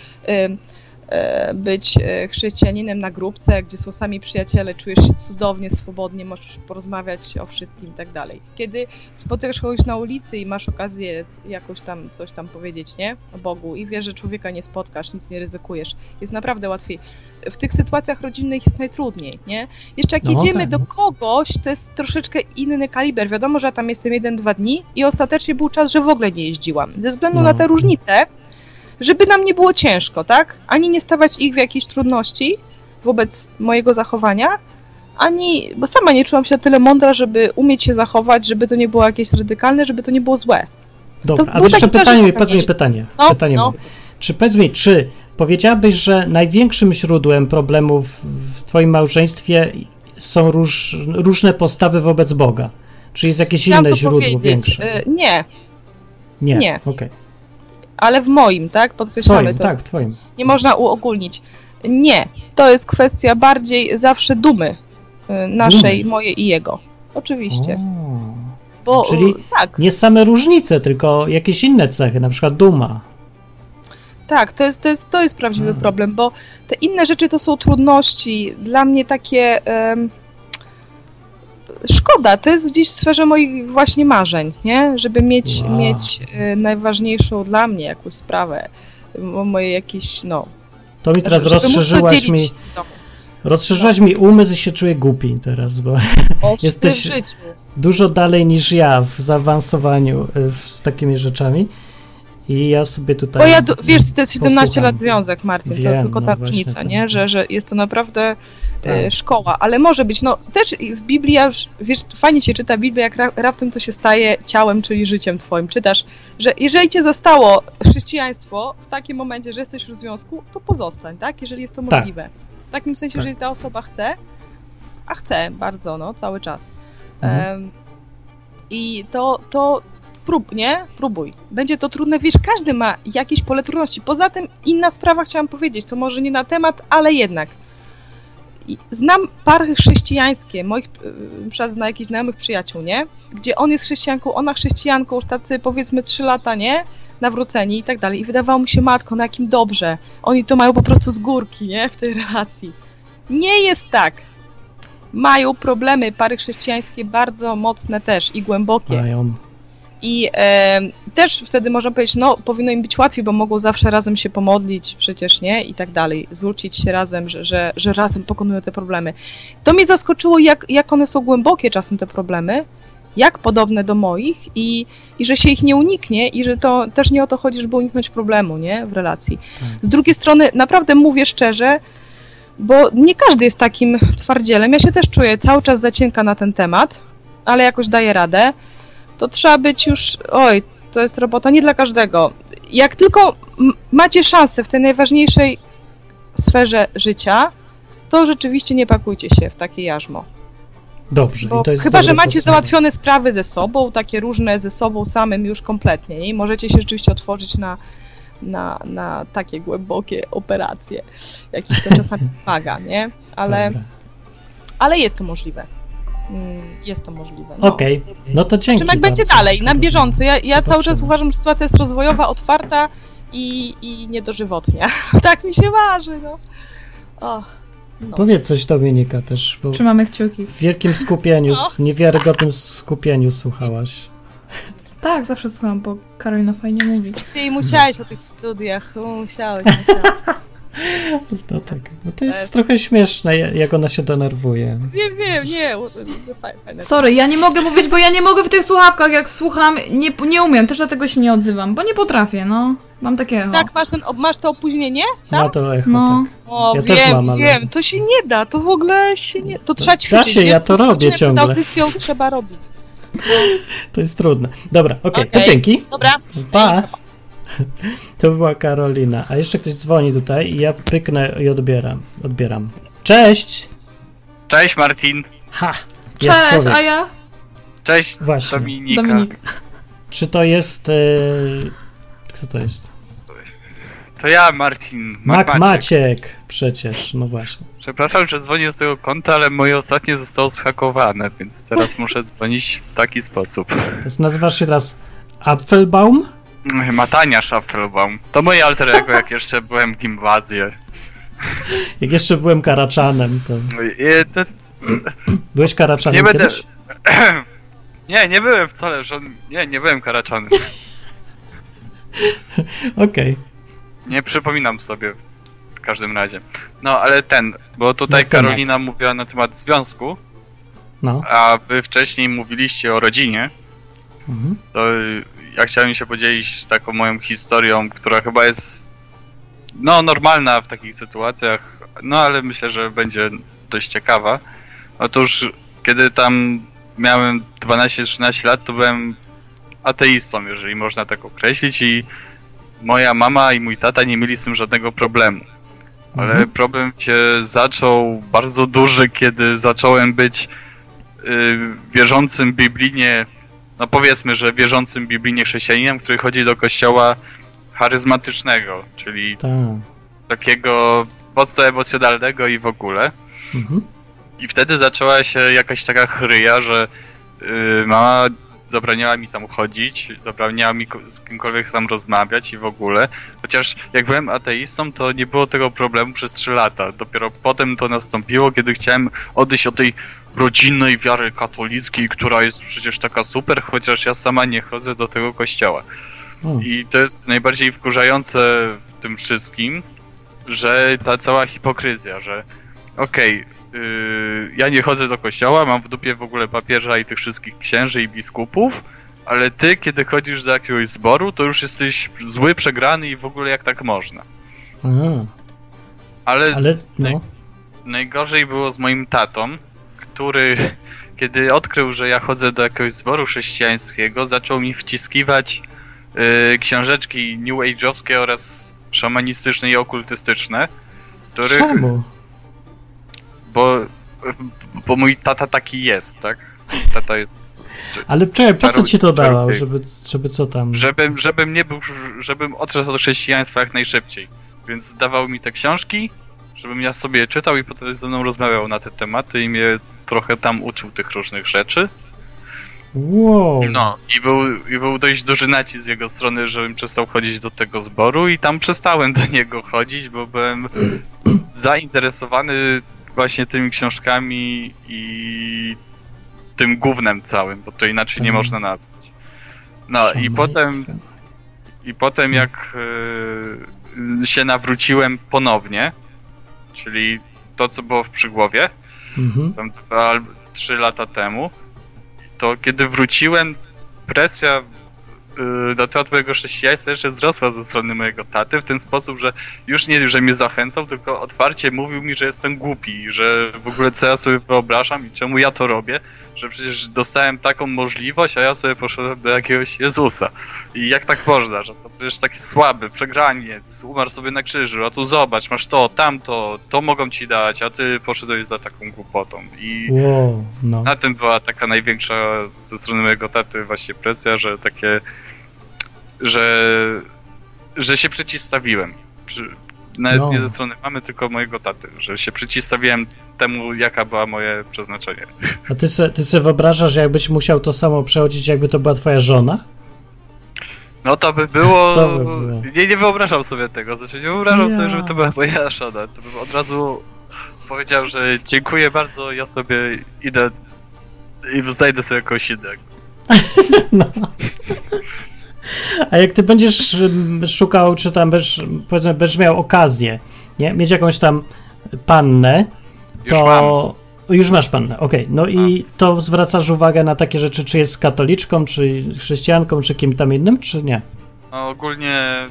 być chrześcijaninem na grupce, gdzie są sami przyjaciele, czujesz się cudownie, swobodnie, możesz porozmawiać o wszystkim i tak dalej. Kiedy spotykasz kogoś na ulicy i masz okazję jakoś tam coś tam powiedzieć, nie? O Bogu i wiesz, że człowieka nie spotkasz, nic nie ryzykujesz, jest naprawdę łatwiej. W tych sytuacjach rodzinnych jest najtrudniej, nie? Jeszcze jak jedziemy do kogoś, to jest troszeczkę inny kaliber. Wiadomo, że ja tam jestem 1-2 dni i ostatecznie był czas, że w ogóle nie jeździłam. Ze względu na te różnice, żeby nam nie było ciężko, tak? Ani nie stawiać ich w jakiejś trudności wobec mojego zachowania, bo sama nie czułam się tyle mądra, żeby umieć się zachować, żeby to nie było jakieś radykalne, żeby to nie było złe. Dobra, a jeszcze pytanie. Pytanie mam. Czy powiedz mi, czy powiedziałabyś, że największym źródłem problemów w twoim małżeństwie są różne postawy wobec Boga? Czy jest jakieś inne źródło większe? Nie. Okej. Ale w moim, tak? Podkreślamy to. Tak, w twoim. Nie można uogólnić. Nie. To jest kwestia bardziej zawsze dumy naszej, mojej i jego. Oczywiście. Bo, czyli tak. nie same różnice, tylko jakieś inne cechy, na przykład duma. Tak, to jest prawdziwy problem, bo te inne rzeczy to są trudności. Dla mnie takie... szkoda, to jest gdzieś w sferze moich właśnie marzeń, nie? Żeby mieć najważniejszą dla mnie jakąś sprawę, moje jakieś, To mi teraz rozszerzyłaś mi umysł i się czuję głupi teraz, bo jesteś dużo dalej niż ja w zaawansowaniu z takimi rzeczami i ja sobie tutaj... Bo wiesz, to jest 17 lat związek, Martin, to tylko ta różnica, nie? Że jest to naprawdę szkoła, ale może być, też w Biblii, wiesz, fajnie się czyta Biblię, jak raptem to się staje ciałem, czyli życiem twoim. Czytasz, że jeżeli cię zastało chrześcijaństwo w takim momencie, że jesteś już w związku, to pozostań, tak? Jeżeli jest to możliwe. W takim sensie, że ta osoba chce, a chce bardzo, cały czas. I to próbuj. Będzie to trudne, wiesz, każdy ma jakieś pole trudności. Poza tym inna sprawa chciałam powiedzieć, to może nie na temat, ale jednak. Znam pary chrześcijańskie, moich jakichś znajomych przyjaciół, nie? Gdzie on jest chrześcijanką, ona chrześcijanką, już tacy powiedzmy 3 lata, nie? Nawróceni i tak dalej. I wydawało mi się, matko, na jakim dobrze. Oni to mają po prostu z górki, nie? W tej relacji. Nie jest tak. Mają problemy, pary chrześcijańskie bardzo mocne też i głębokie. Mają. I też wtedy można powiedzieć, powinno im być łatwiej, bo mogą zawsze razem się pomodlić przecież, nie? I tak dalej. Zwrócić się razem, że razem pokonują te problemy. To mnie zaskoczyło, jak one są głębokie czasem te problemy, jak podobne do moich i że się ich nie uniknie i że to też nie o to chodzi, żeby uniknąć problemu, nie? W relacji. Z drugiej strony, naprawdę mówię szczerze, bo nie każdy jest takim twardzielem. Ja się też czuję cały czas za cienka na ten temat, ale jakoś daję radę. To trzeba być już, to jest robota nie dla każdego. Jak tylko macie szansę w tej najważniejszej sferze życia, to rzeczywiście nie pakujcie się w takie jarzmo. Dobrze. Bo i to jest chyba, że macie załatwione sprawy ze sobą, takie różne ze sobą samym już kompletnie, nie? I możecie się rzeczywiście otworzyć na takie głębokie operacje, jakich to czasami wymaga, nie? Ale jest to możliwe. Jest to możliwe. Okej, to dzięki. Jak będzie dalej, na bieżąco. Ja cały czas uważam, że sytuacja jest rozwojowa, otwarta i niedożywotnia. Tak mi się marzy, Powiedz coś, Dominika, też. Bo trzymamy kciuki. W wielkim skupieniu, niewiarygodnym skupieniu słuchałaś. Tak, zawsze słucham, bo Karolina fajnie mówi. Ty musiałeś o tych studiach, musiałeś. No tak, to jest trochę śmieszne, jak ona się denerwuje. Wiem, nie. Fajne. Sorry, ja nie mogę mówić, bo ja nie mogę w tych słuchawkach, jak słucham, nie umiem, też dlatego się nie odzywam, bo nie potrafię, mam takie echo. Tak, masz to opóźnienie? Tak? Ma to echo, tak. O, ja wiem, też mam, ale... wiem, to się nie da, to w ogóle się nie... To trzeba ćwiczyć. Da się, ja to robię ciągle. Przed audycją trzeba robić. To jest trudne. Dobra, okej, to dzięki. Dobra. Pa. To była Karolina. A jeszcze ktoś dzwoni tutaj i ja pyknę i odbieram. Cześć! Cześć, Martin. Cześć, a ja? Cześć, właśnie. Dominik. Czy to jest... Kto to jest? To ja, Martin. Maciek przecież, no właśnie. Przepraszam, że dzwonię z tego konta, ale moje ostatnie zostało zhakowane, więc teraz muszę dzwonić w taki sposób. To nazywasz się teraz Apfelbaum? Matania Apfelbaum. To moje alter ego, jak jeszcze byłem w gimnazjum. Jak jeszcze byłem Karaczanem, to... Byłeś Karaczanem kiedyś? Nie byłem wcale, nie byłem Karaczanem. Okej. Nie przypominam sobie w każdym razie. Ale bo tutaj Karolina mówiła na temat związku, a wy wcześniej mówiliście o rodzinie, to ja chciałem się podzielić taką moją historią, która chyba jest normalna w takich sytuacjach, ale myślę, że będzie dość ciekawa. Otóż kiedy tam miałem 12-13 lat, to byłem ateistą, jeżeli można tak określić, i moja mama i mój tata nie mieli z tym żadnego problemu. Ale problem się zaczął bardzo duży, kiedy zacząłem być wierzącym biblijnie, no powiedzmy, że wierzącym biblijnie chrześcijaninem, który chodzi do kościoła charyzmatycznego, czyli takiego mocno emocjonalnego i w ogóle. I wtedy zaczęła się jakaś taka chryja, że mama zabraniała mi tam chodzić, zabraniała mi z kimkolwiek tam rozmawiać i w ogóle. Chociaż jak byłem ateistą, to nie było tego problemu przez 3 lata. Dopiero potem to nastąpiło, kiedy chciałem odejść od tej rodzinnej wiary katolickiej, która jest przecież taka super, chociaż ja sama nie chodzę do tego kościoła. I to jest najbardziej wkurzające w tym wszystkim, że ta cała hipokryzja, że ja nie chodzę do kościoła, mam w dupie w ogóle papieża i tych wszystkich księży i biskupów, ale ty, kiedy chodzisz do jakiegoś zboru, to już jesteś zły, przegrany i w ogóle jak tak można. Ale najgorzej było z moim tatą, który, kiedy odkrył, że ja chodzę do jakiegoś zboru chrześcijańskiego, zaczął mi wciskiwać książeczki new age'owskie oraz szamanistyczne i okultystyczne, których... Czemu? Bo mój tata taki jest, tak? Tata jest... Ale czekaj, po co ci to dawał? Żeby co tam? Żebym odszedł od chrześcijaństwa jak najszybciej. Więc dawał mi te książki, żebym ja sobie czytał i potem ze mną rozmawiał na te tematy i mnie trochę tam uczył tych różnych rzeczy. Wow. No, i był dość duży nacisk z jego strony, żebym przestał chodzić do tego zboru i tam przestałem do niego chodzić, bo byłem zainteresowany właśnie tymi książkami i tym gównem całym, bo to inaczej nie można nazwać. No i potem jak się nawróciłem ponownie, czyli to co było w Przygłowie, tam 2-3 lata temu, to kiedy wróciłem, presja na temat mojego chrześcijaństwa jeszcze wzrosła ze strony mojego taty w ten sposób, że już nie, że mnie zachęcał, tylko otwarcie mówił mi, że jestem głupi, że w ogóle co ja sobie wyobrażam i czemu ja to robię, że przecież dostałem taką możliwość, a ja sobie poszedłem do jakiegoś Jezusa. I jak tak można, że to przecież taki słaby, przegraniec, umarł sobie na krzyżu, a tu zobacz, masz to, tamto, to mogą ci dać, a ty poszedłeś za taką głupotą. I na tym była taka największa ze strony mojego taty właśnie presja, że takie, że się przeciwstawiłem. Nawet nie ze strony mamy, tylko mojego taty, że się przeciwstawiłem temu, jaka była moje przeznaczenie. A ty sobie wyobrażasz, jakbyś musiał to samo przechodzić, jakby to była twoja żona? No to by było... Nie wyobrażam sobie tego, znaczy nie wyobrażam sobie, żeby to była moja żona. To bym od razu powiedział, że dziękuję bardzo, ja sobie idę i znajdę sobie kogoś innego. No. A jak ty będziesz szukał, czy tam będziesz miał okazję, nie? Mieć jakąś tam pannę, to... Już masz pannę, okej. No i to zwracasz uwagę na takie rzeczy, czy jest katoliczką, czy chrześcijanką, czy kim tam innym, czy nie? No ogólnie...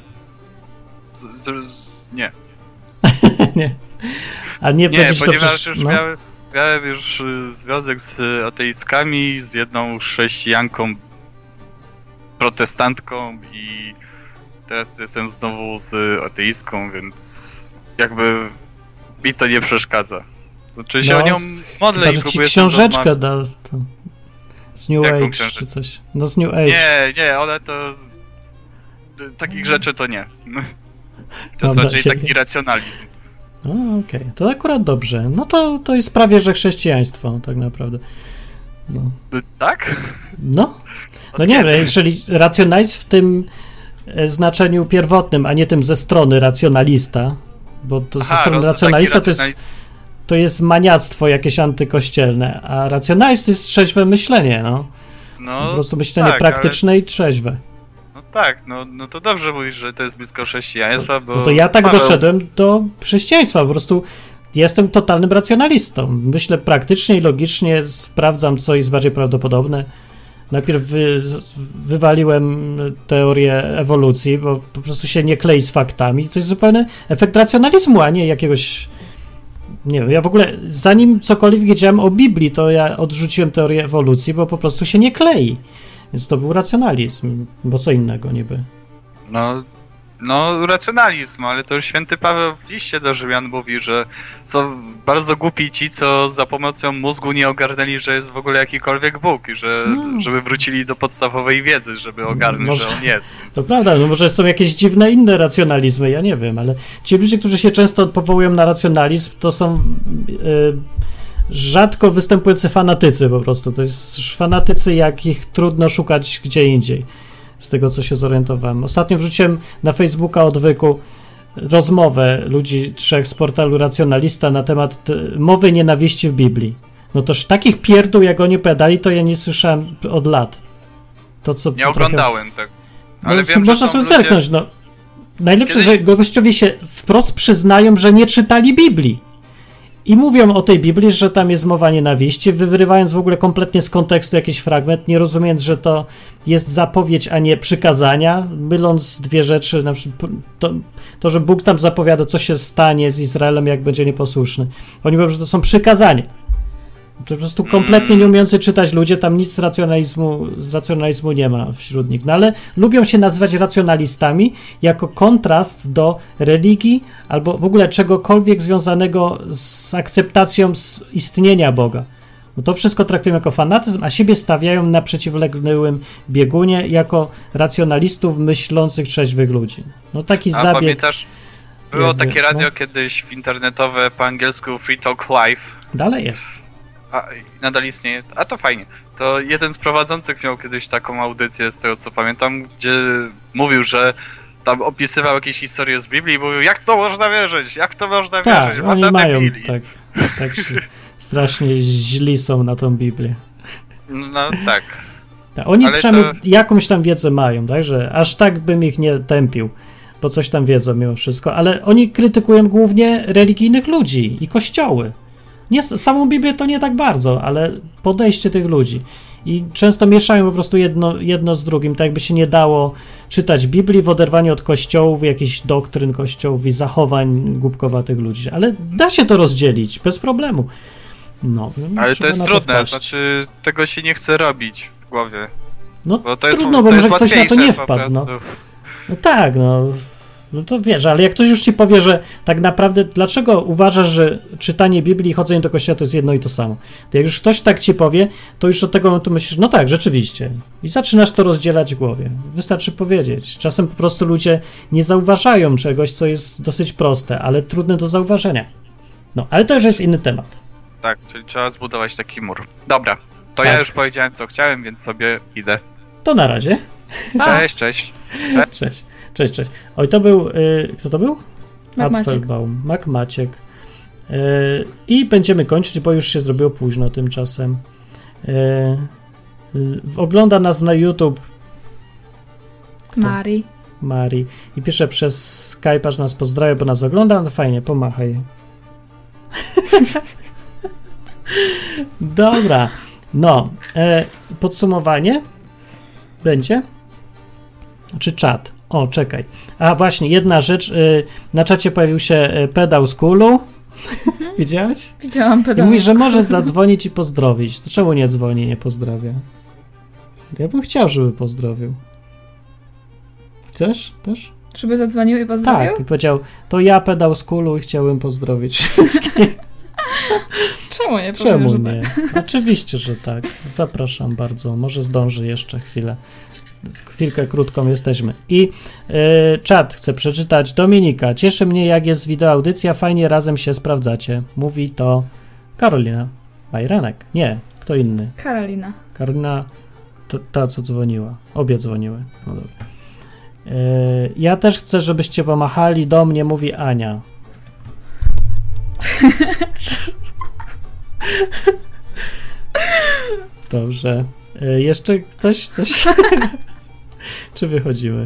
nie. Nie. A nie, ponieważ już miałem już związek z ateistkami, z jedną chrześcijanką, protestantką i teraz jestem znowu z ateistką, więc jakby mi to nie przeszkadza. Znaczy się o nią modlę i próbuję... ci książeczkę da z New Age czy coś. No z New Age. Nie, one to... Takich rzeczy to nie. To jest raczej taki racjonalizm. Okej. To akurat dobrze. No to jest prawie, że chrześcijaństwo tak naprawdę. No. Tak? No. No nie, jeżeli racjonalizm w tym znaczeniu pierwotnym, a nie tym ze strony racjonalista, bo to ze strony racjonalista to jest maniactwo jakieś antykościelne, a racjonalizm to jest trzeźwe myślenie, no. Po prostu myślenie praktyczne i trzeźwe. No tak, no to dobrze mówisz, że to jest blisko chrześcijaństwa, bo... No to ja tak doszedłem do chrześcijaństwa, po prostu jestem totalnym racjonalistą. Myślę praktycznie i logicznie, sprawdzam, co jest bardziej prawdopodobne. Najpierw wywaliłem teorię ewolucji, bo po prostu się nie klei z faktami. To jest zupełny efekt racjonalizmu, a nie jakiegoś... Nie wiem, ja w ogóle zanim cokolwiek wiedziałem o Biblii, to ja odrzuciłem teorię ewolucji, bo po prostu się nie klei. Więc to był racjonalizm, bo co innego niby. No, No, racjonalizm, ale to już święty Paweł w liście do Rzymian mówi, że są bardzo głupi ci, co za pomocą mózgu nie ogarnęli, że jest w ogóle jakikolwiek Bóg i że żeby wrócili do podstawowej wiedzy, żeby ogarnąć, że on jest. To prawda, no może są jakieś dziwne inne racjonalizmy, ja nie wiem, ale ci ludzie, którzy się często powołują na racjonalizm, to są rzadko występujący fanatycy po prostu. To jest fanatycy, jakich trudno szukać gdzie indziej. Z tego, co się zorientowałem. Ostatnio wrzuciłem na Facebooka odwyku rozmowę ludzi 3 z portalu Racjonalista na temat mowy nienawiści w Biblii. No toż takich pierdół, jak oni opowiadali, to ja nie słyszałem od lat. To, co nie oglądałem tego. Ale no, wiem, można sobie zerknąć, no. Najlepsze, że gościowie się wprost przyznają, że nie czytali Biblii. I mówią o tej Biblii, że tam jest mowa nienawiści, wyrywając w ogóle kompletnie z kontekstu jakiś fragment, nie rozumiejąc, że to jest zapowiedź, a nie przykazania, myląc dwie rzeczy, na przykład to, że Bóg tam zapowiada, co się stanie z Izraelem, jak będzie nieposłuszny. Oni mówią, że to są przykazania. To po prostu kompletnie nie umiejący czytać ludzie, tam nic z racjonalizmu nie ma wśród nich. No ale lubią się nazywać racjonalistami jako kontrast do religii albo w ogóle czegokolwiek związanego z akceptacją istnienia Boga. Bo to wszystko traktują jako fanatyzm, a siebie stawiają na przeciwległym biegunie jako racjonalistów myślących trzeźwych ludzi. No taki zabieg. Pamiętasz, było takie radio kiedyś internetowe po angielsku Free Talk Live. Dalej jest. A, nadal istnieje. A to fajnie. To jeden z prowadzących miał kiedyś taką audycję, z tego co pamiętam, gdzie mówił, że tam opisywał jakieś historie z Biblii i mówił, jak to można wierzyć? Jak to można wierzyć? Tak, oni mają tak strasznie źli są na tą Biblię. No tak. Oni ale przynajmniej jakąś tam wiedzę mają, tak, że aż tak bym ich nie tępił, bo coś tam wiedzą mimo wszystko, ale oni krytykują głównie religijnych ludzi i kościoły. Nie, samą Biblię to nie tak bardzo, ale podejście tych ludzi. I często mieszają po prostu jedno z drugim, tak jakby się nie dało czytać Biblii w oderwaniu od kościołów, jakichś doktryn kościołów i zachowań głupkowatych ludzi. Ale da się to rozdzielić, bez problemu. No, ale to jest trudne, znaczy tego się nie chce robić w głowie. No bo to trudno, jest, bo może ktoś na to nie wpadł. No tak, no to wiesz, ale jak ktoś już ci powie, że tak naprawdę dlaczego uważasz, że czytanie Biblii i chodzenie do kościoła to jest jedno i to samo? To jak już ktoś tak ci powie, to już od tego momentu myślisz, no tak, rzeczywiście. I zaczynasz to rozdzielać w głowie. Wystarczy powiedzieć. Czasem po prostu ludzie nie zauważają czegoś, co jest dosyć proste, ale trudne do zauważenia. No, ale to już jest inny temat. Tak, czyli trzeba zbudować taki mur. Dobra, to tak. Ja już powiedziałem, co chciałem, więc sobie idę. To na razie. Cześć. Cześć. Oj, to był... kto to był? Mac Maciek. I będziemy kończyć, bo już się zrobiło późno tymczasem. Ogląda nas na YouTube Mari. I pisze przez Skype'a, że nas pozdrawia, bo nas ogląda. No fajnie, pomachaj. Dobra. No. Podsumowanie będzie? Czy czat? O, czekaj. A właśnie, jedna rzecz. Na czacie pojawił się pedał z Kulu. Widziałaś? Widziałam pedał. I mówi, że może zadzwonić i pozdrowić. To czemu nie dzwoni, nie pozdrawia? Ja bym chciał, żeby pozdrowił. Chcesz też? Żeby zadzwonił i pozdrowił? Tak, i powiedział, to ja pedał z Kulu i chciałem pozdrowić wszystkich. Czemu nie? Czemu nie? Oczywiście, że tak. Zapraszam bardzo. Może zdąży jeszcze chwilkę krótką jesteśmy. I czat chcę przeczytać. Dominika, cieszy mnie, jak jest wideo audycja, fajnie razem się sprawdzacie. Mówi to Karolina Majranek. Nie, kto inny? Karolina, to ta, co dzwoniła. Obie dzwoniły. No dobra. Ja też chcę, żebyście pomachali do mnie, mówi Ania. Dobrze. Jeszcze ktoś coś? Czy wychodzimy?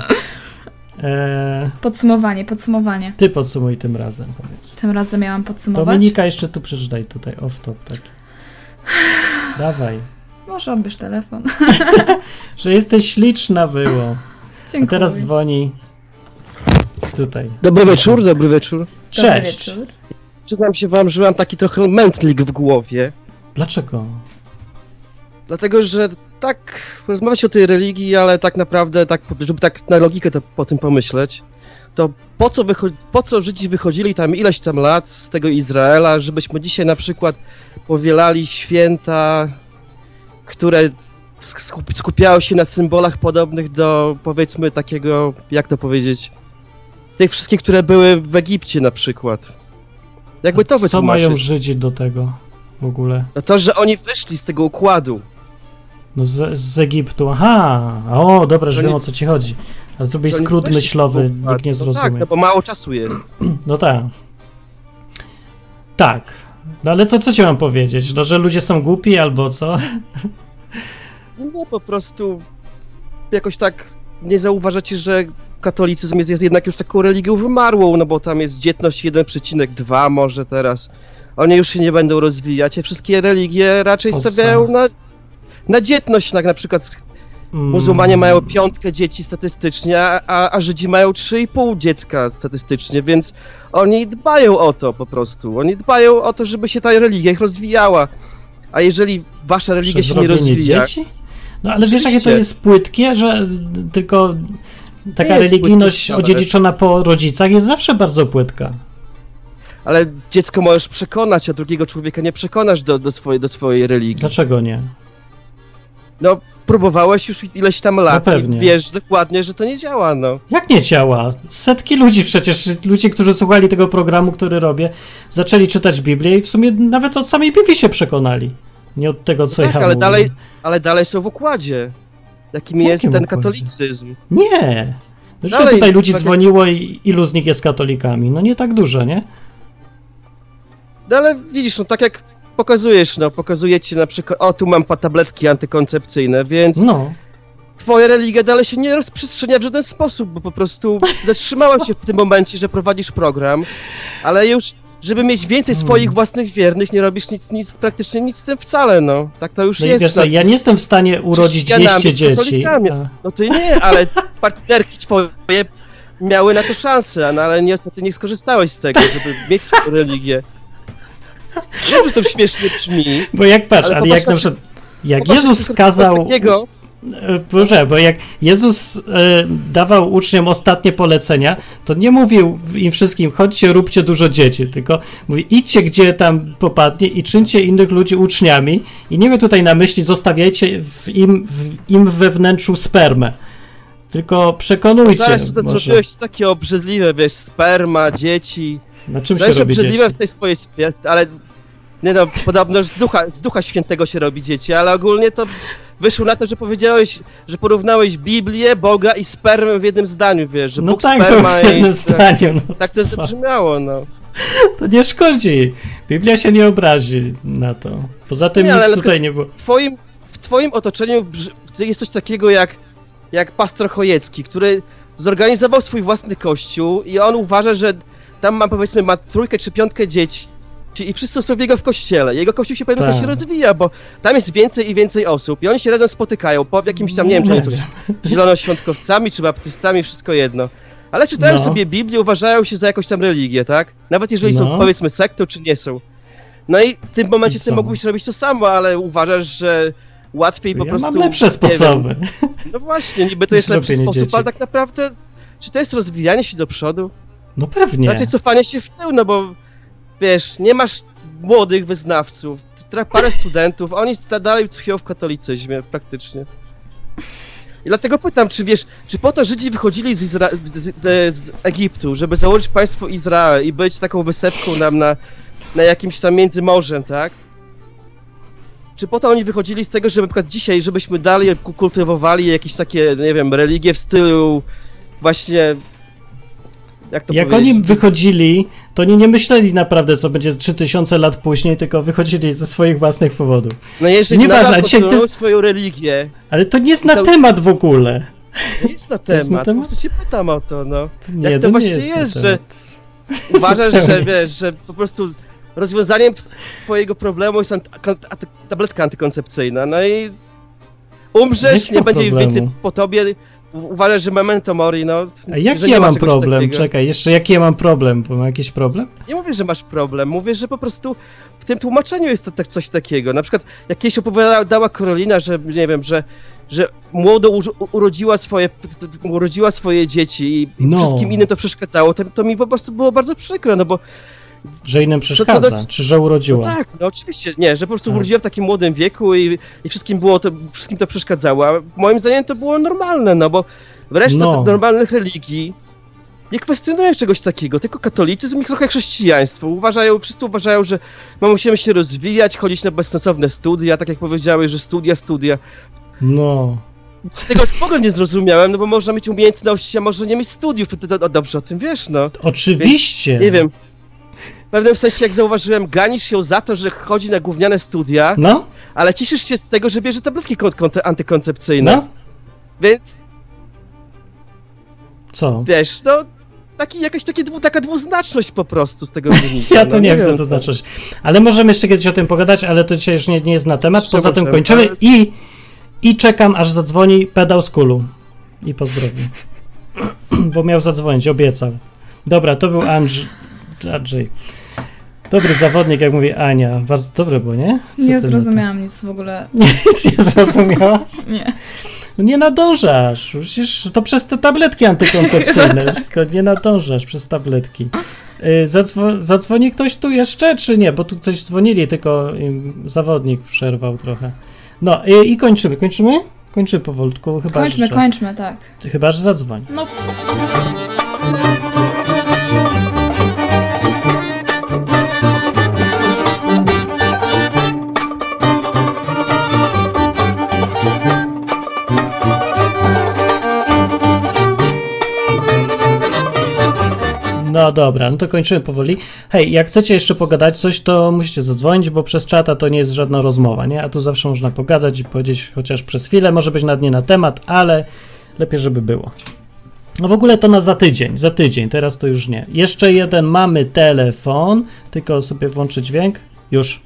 Podsumowanie. Ty podsumuj tym razem, powiedz. Tym razem miałam podsumować? Dominika, jeszcze tu przeczytaj tutaj, off-top taki. Dawaj. Może odbierz telefon. Że jesteś śliczna było. Dziękuję. A teraz dzwoni tutaj. Dobry wieczór. Cześć. Przyznam się wam, że mam taki trochę mętlik w głowie. Dlaczego? Dlatego, że tak rozmawiać o tej religii, ale tak naprawdę, tak, żeby tak na logikę to po tym pomyśleć, to po co Żydzi wychodzili tam ileś tam lat z tego Izraela, żebyśmy dzisiaj na przykład powielali święta, które skupiały się na symbolach podobnych do, powiedzmy, takiego, jak to powiedzieć, tych wszystkich, które były w Egipcie na przykład. Jakby to wytłumaczyć. Co mają Żydzi do tego w ogóle? No to, że oni wyszli z tego układu. No z Egiptu, aha, o dobra, że wiem o co ci chodzi. A zrobić skrót myślowy, nikt nie zrozumie. No tak, no bo mało czasu jest. No tak. Tak, no ale co ci mam powiedzieć? No, że ludzie są głupi albo co? Nie, po prostu jakoś tak nie zauważacie, że katolicyzm jest jednak już taką religią wymarłą, no bo tam jest dzietność 1,2 może teraz. Oni już się nie będą rozwijać, a wszystkie religie raczej stawiają na dzietność, na przykład muzułmanie mają 5 dzieci statystycznie, a Żydzi mają 3,5 dziecka statystycznie, więc oni dbają o to po prostu. Oni dbają o to, żeby się ta religia ich rozwijała. A jeżeli wasza religia się nie rozwija... Dzieci? No ale wiesz, jakie to jest płytkie, że tylko taka religijność odziedziczona po rodzicach jest zawsze bardzo płytka. Ale dziecko możesz przekonać, a drugiego człowieka nie przekonasz do swojej religii. Dlaczego nie? No, próbowałeś już ileś tam lat no i wiesz dokładnie, że to nie działa, no. Jak nie działa? Setki ludzi przecież, ludzie, którzy słuchali tego programu, który robię, zaczęli czytać Biblię i w sumie nawet od samej Biblii się przekonali. Nie od tego, co no tak, ja mówię. Ale dalej są w układzie. Jakim jest ten układzie? Katolicyzm. Nie. No tutaj ludzi dzwoniło i ilu z nich jest katolikami? No nie tak dużo, nie? No ale widzisz, no tak jak pokazujecie na przykład, o tu mam tabletki antykoncepcyjne, więc twoja religia dalej się nie rozprzestrzenia w żaden sposób, bo po prostu zatrzymała się w tym momencie, że prowadzisz program, ale już, żeby mieć więcej swoich własnych wiernych, nie robisz praktycznie nic z tym wcale, no. Tak to już jest. Wiesz co, ja nie jestem w stanie urodzić 200 dzieci. No ty nie, ale partnerki twoje miały na to szansę, no ale niestety nie skorzystałeś z tego, żeby mieć swoją religię. Wiem, że to śmiesznie brzmi. Bo jak patrz, ale jak na przykład jak Jezus kazał... Proszę, bo jak Jezus dawał uczniom ostatnie polecenia, to nie mówił im wszystkim, chodźcie, róbcie dużo dzieci, tylko mówi, idźcie gdzie tam popadnie i czyńcie innych ludzi uczniami i nie wiem tutaj na myśli, zostawiajcie im we wnętrzu spermę. Tylko przekonujcie. Zaraz to zrobiłeś takie obrzydliwe, wiesz, sperma, dzieci. Na czym się robi obrzydliwe dzieci? W tej swojej ale nie no, podobno z Ducha Świętego się robi dzieci, ale ogólnie to wyszło na to, że powiedziałeś, że porównałeś Biblię, Boga i spermę w jednym zdaniu, wiesz, że Bóg tak, sperma w jednym zdaniu, tak to zabrzmiało, no. To nie szkodzi. Biblia się nie obrazi na to. Poza tym nic tutaj nie było. W twoim otoczeniu jest coś takiego jak pastor Chojecki, który zorganizował swój własny kościół i on uważa, że tam ma 3 czy 5 dzieci i wszyscy są w jego kościele. Jego kościół się pewnie się rozwija, bo tam jest więcej i więcej osób i oni się razem spotykają po jakimś tam, nie wiem, czy oni są zielonoświątkowcami, czy baptystami, wszystko jedno. Ale czytają sobie Biblię, uważają się za jakąś tam religię, tak? Nawet jeżeli są, powiedzmy, sektą, czy nie są. No i w tym momencie ty mógłbyś robić to samo, ale uważasz, że łatwiej po prostu... mam lepsze sposoby. No właśnie, niby to jest lepszy sposób, ale tak naprawdę, czy to jest rozwijanie się do przodu? No pewnie. Raczej cofanie się w tył, no bo wiesz, nie masz młodych wyznawców, parę studentów, oni dalej tkwią w katolicyzmie praktycznie. I dlatego pytam, czy wiesz, czy po to Żydzi wychodzili z Egiptu, żeby założyć państwo Izrael i być taką wysepką nam na jakimś tam międzymorzem, tak? Czy po to oni wychodzili z tego, żeby na przykład dzisiaj, żebyśmy dalej kultywowali jakieś takie, nie wiem, religie w stylu właśnie... Jak oni wychodzili, to oni nie myśleli naprawdę, co będzie 3000 lat później, tylko wychodzili ze swoich własnych powodów. No jeżeli nadal kontynuują swoją religię... Ale to nie jest na temat w ogóle. Nie jest na temat, po prostu cię pytam o to, no. Jak to właśnie jest, że uważasz, że wiesz, że po prostu rozwiązaniem twojego problemu jest tabletka antykoncepcyjna, no i umrzesz, nie będzie więcej po tobie uważasz, że memento mori, no... A jaki ja mam problem? Takiego. Czekaj, jeszcze jaki ja mam problem? Bo mam jakiś problem? Nie mówię, że masz problem, mówię, że po prostu w tym tłumaczeniu jest to tak coś takiego. Na przykład jakieś opowiadała Karolina, że nie wiem, że młodo urodziła swoje dzieci i wszystkim innym to przeszkadzało, to mi po prostu było bardzo przykro, no bo... Że innym przeszkadza, czy że urodziła? No tak, no oczywiście, nie, że po prostu urodziła w takim młodym wieku i wszystkim to przeszkadzało, a moim zdaniem to było normalne, no bo reszta normalnych religii nie kwestionuje czegoś takiego, tylko katolicyzm i trochę chrześcijaństwo. Wszyscy uważają, że musimy się rozwijać, chodzić na bezsensowne studia, tak jak powiedziałeś, że studia. No. Z tego w ogóle nie zrozumiałem, no bo można mieć umiejętności, a może nie mieć studiów, ty dobrze o tym wiesz, no. Oczywiście. Więc, nie wiem. W pewnym sensie, jak zauważyłem, ganisz ją za to, że chodzi na gówniane studia, ale cieszysz się z tego, że bierze tabletki antykoncepcyjne. No. Więc... Co? Wiesz, no... Taka dwuznaczność po prostu z tego wynika. Ja to nie wiem, co to znaczy. Ale możemy jeszcze kiedyś o tym pogadać, ale to dzisiaj już nie jest na temat. Poza tym kończymy i czekam, aż zadzwoni pedał z Kulu. I pozdrowię. Bo miał zadzwonić, obiecał. Dobra, to był Andrzej. Dobry zawodnik, jak mówi Ania. Bardzo dobre było, nie? Nie zrozumiałam nic w ogóle. Nic nie zrozumiałaś? Nie. No nie nadążasz. Przecież to przez te tabletki antykoncepcyjne. Wszystko nie nadążasz przez tabletki. Zadzwoni ktoś tu jeszcze, czy nie? Bo tu coś dzwonili, tylko zawodnik przerwał trochę. No i kończymy. Kończymy powolutku. Kończmy, tak. Chyba, że zadzwoń. No. No dobra, no to kończymy powoli. Hej, jak chcecie jeszcze pogadać coś, to musicie zadzwonić, bo przez czata to nie jest żadna rozmowa, nie? A tu zawsze można pogadać i powiedzieć chociaż przez chwilę, może być nawet nie na temat, ale lepiej, żeby było. No w ogóle to za tydzień, teraz to już nie. Jeszcze jeden mamy telefon, tylko sobie włączę dźwięk. Już.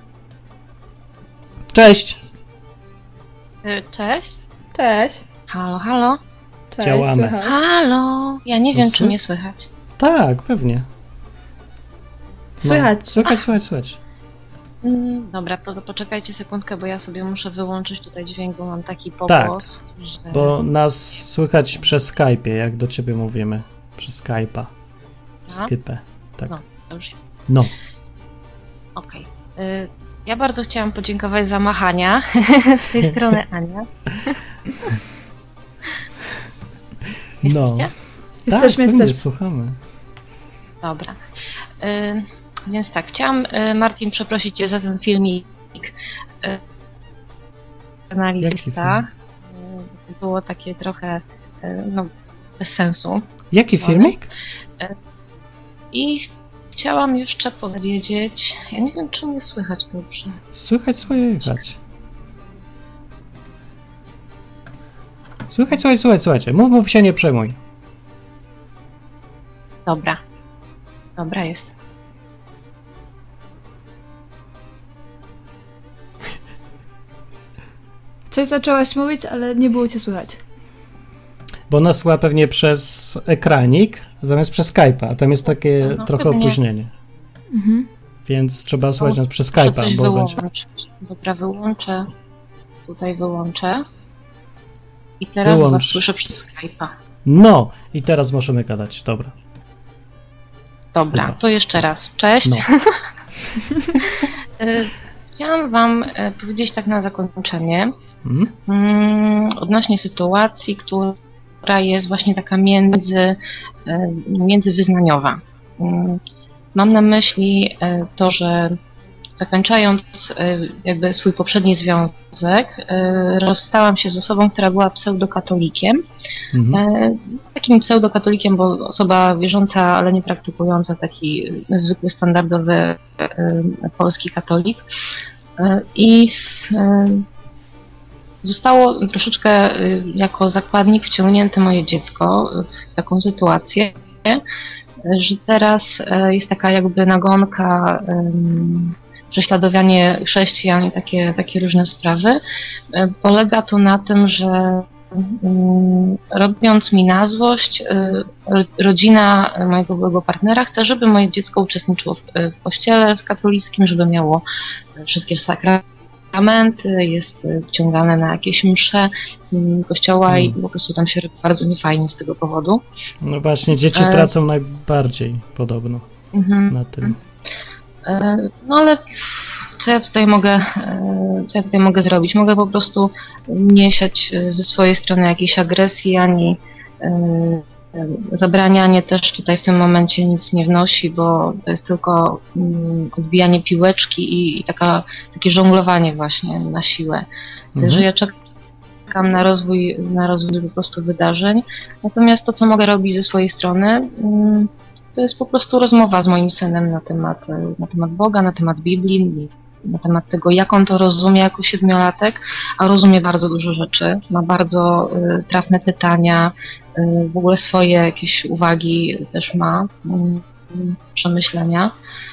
Cześć! Cześć. Cześć. Halo. Cześć, działamy. Słychać? Halo. Ja nie wiem, czy mnie słychać. Tak, pewnie. Słychać. Słychać. Dobra, poczekajcie sekundkę, bo ja sobie muszę wyłączyć tutaj dźwięk, bo mam taki pogłos, że... Bo nas słychać przez Skype'ie, jak do ciebie mówimy. Przez Skype'a. Skype. Tak. No, to już jest. No. Okej. Ja bardzo chciałam podziękować za machania. Z tej strony Ania. Jesteście? Jesteśmy. Słuchamy. Dobra. Więc tak, chciałam, Martin, przeprosić Cię za ten filmik analizysta. Było takie trochę bez sensu. Jaki filmik? I chciałam jeszcze powiedzieć, ja nie wiem, czy mnie słychać dobrze. Słychać. Słuchajcie. Mów się, nie przejmuj. Dobra jest. Coś zaczęłaś mówić, ale nie było cię słychać. Bo nas słucha pewnie przez ekranik, zamiast przez Skype'a, a tam jest takie trochę opóźnienie. Mhm. Więc trzeba słuchać nas przez Skype'a. Dobra, wyłączę. Tutaj wyłączę. I teraz was słyszę przez Skype'a. No, i teraz możemy gadać, dobra. Dobra, to jeszcze raz. Cześć. No. Chciałam wam powiedzieć tak na zakończenie odnośnie sytuacji, która jest właśnie taka międzywyznaniowa. Mam na myśli to, że zakończając jakby swój poprzedni związek, rozstałam się z osobą, która była pseudokatolikiem. Takim pseudokatolikiem, bo osoba wierząca, ale nie praktykująca, taki zwykły, standardowy polski katolik. I zostało troszeczkę jako zakładnik wciągnięte moje dziecko w taką sytuację, że teraz jest taka jakby nagonka, prześladowanie chrześcijan i takie różne sprawy. Polega to na tym, że robiąc mi na złość, rodzina mojego byłego partnera chce, żeby moje dziecko uczestniczyło w kościele w katolickim, żeby miało wszystkie sakramenty, jest wciągane na jakieś msze kościoła i po prostu tam się robi bardzo niefajnie z tego powodu. No właśnie, dzieci tracą najbardziej podobno na tym. No ale co ja tutaj mogę zrobić? Mogę po prostu nie siać ze swojej strony jakiejś agresji, ani zabranianie też tutaj w tym momencie nic nie wnosi, bo to jest tylko odbijanie piłeczki i takie żonglowanie właśnie na siłę. Także ja czekam na rozwój po prostu wydarzeń. Natomiast to, co mogę robić ze swojej strony, to jest po prostu rozmowa z moim synem na temat Boga, na temat Biblii, na temat tego, jak on to rozumie jako 7-latek, a rozumie bardzo dużo rzeczy, ma bardzo trafne pytania, w ogóle swoje jakieś uwagi też ma, przemyślenia.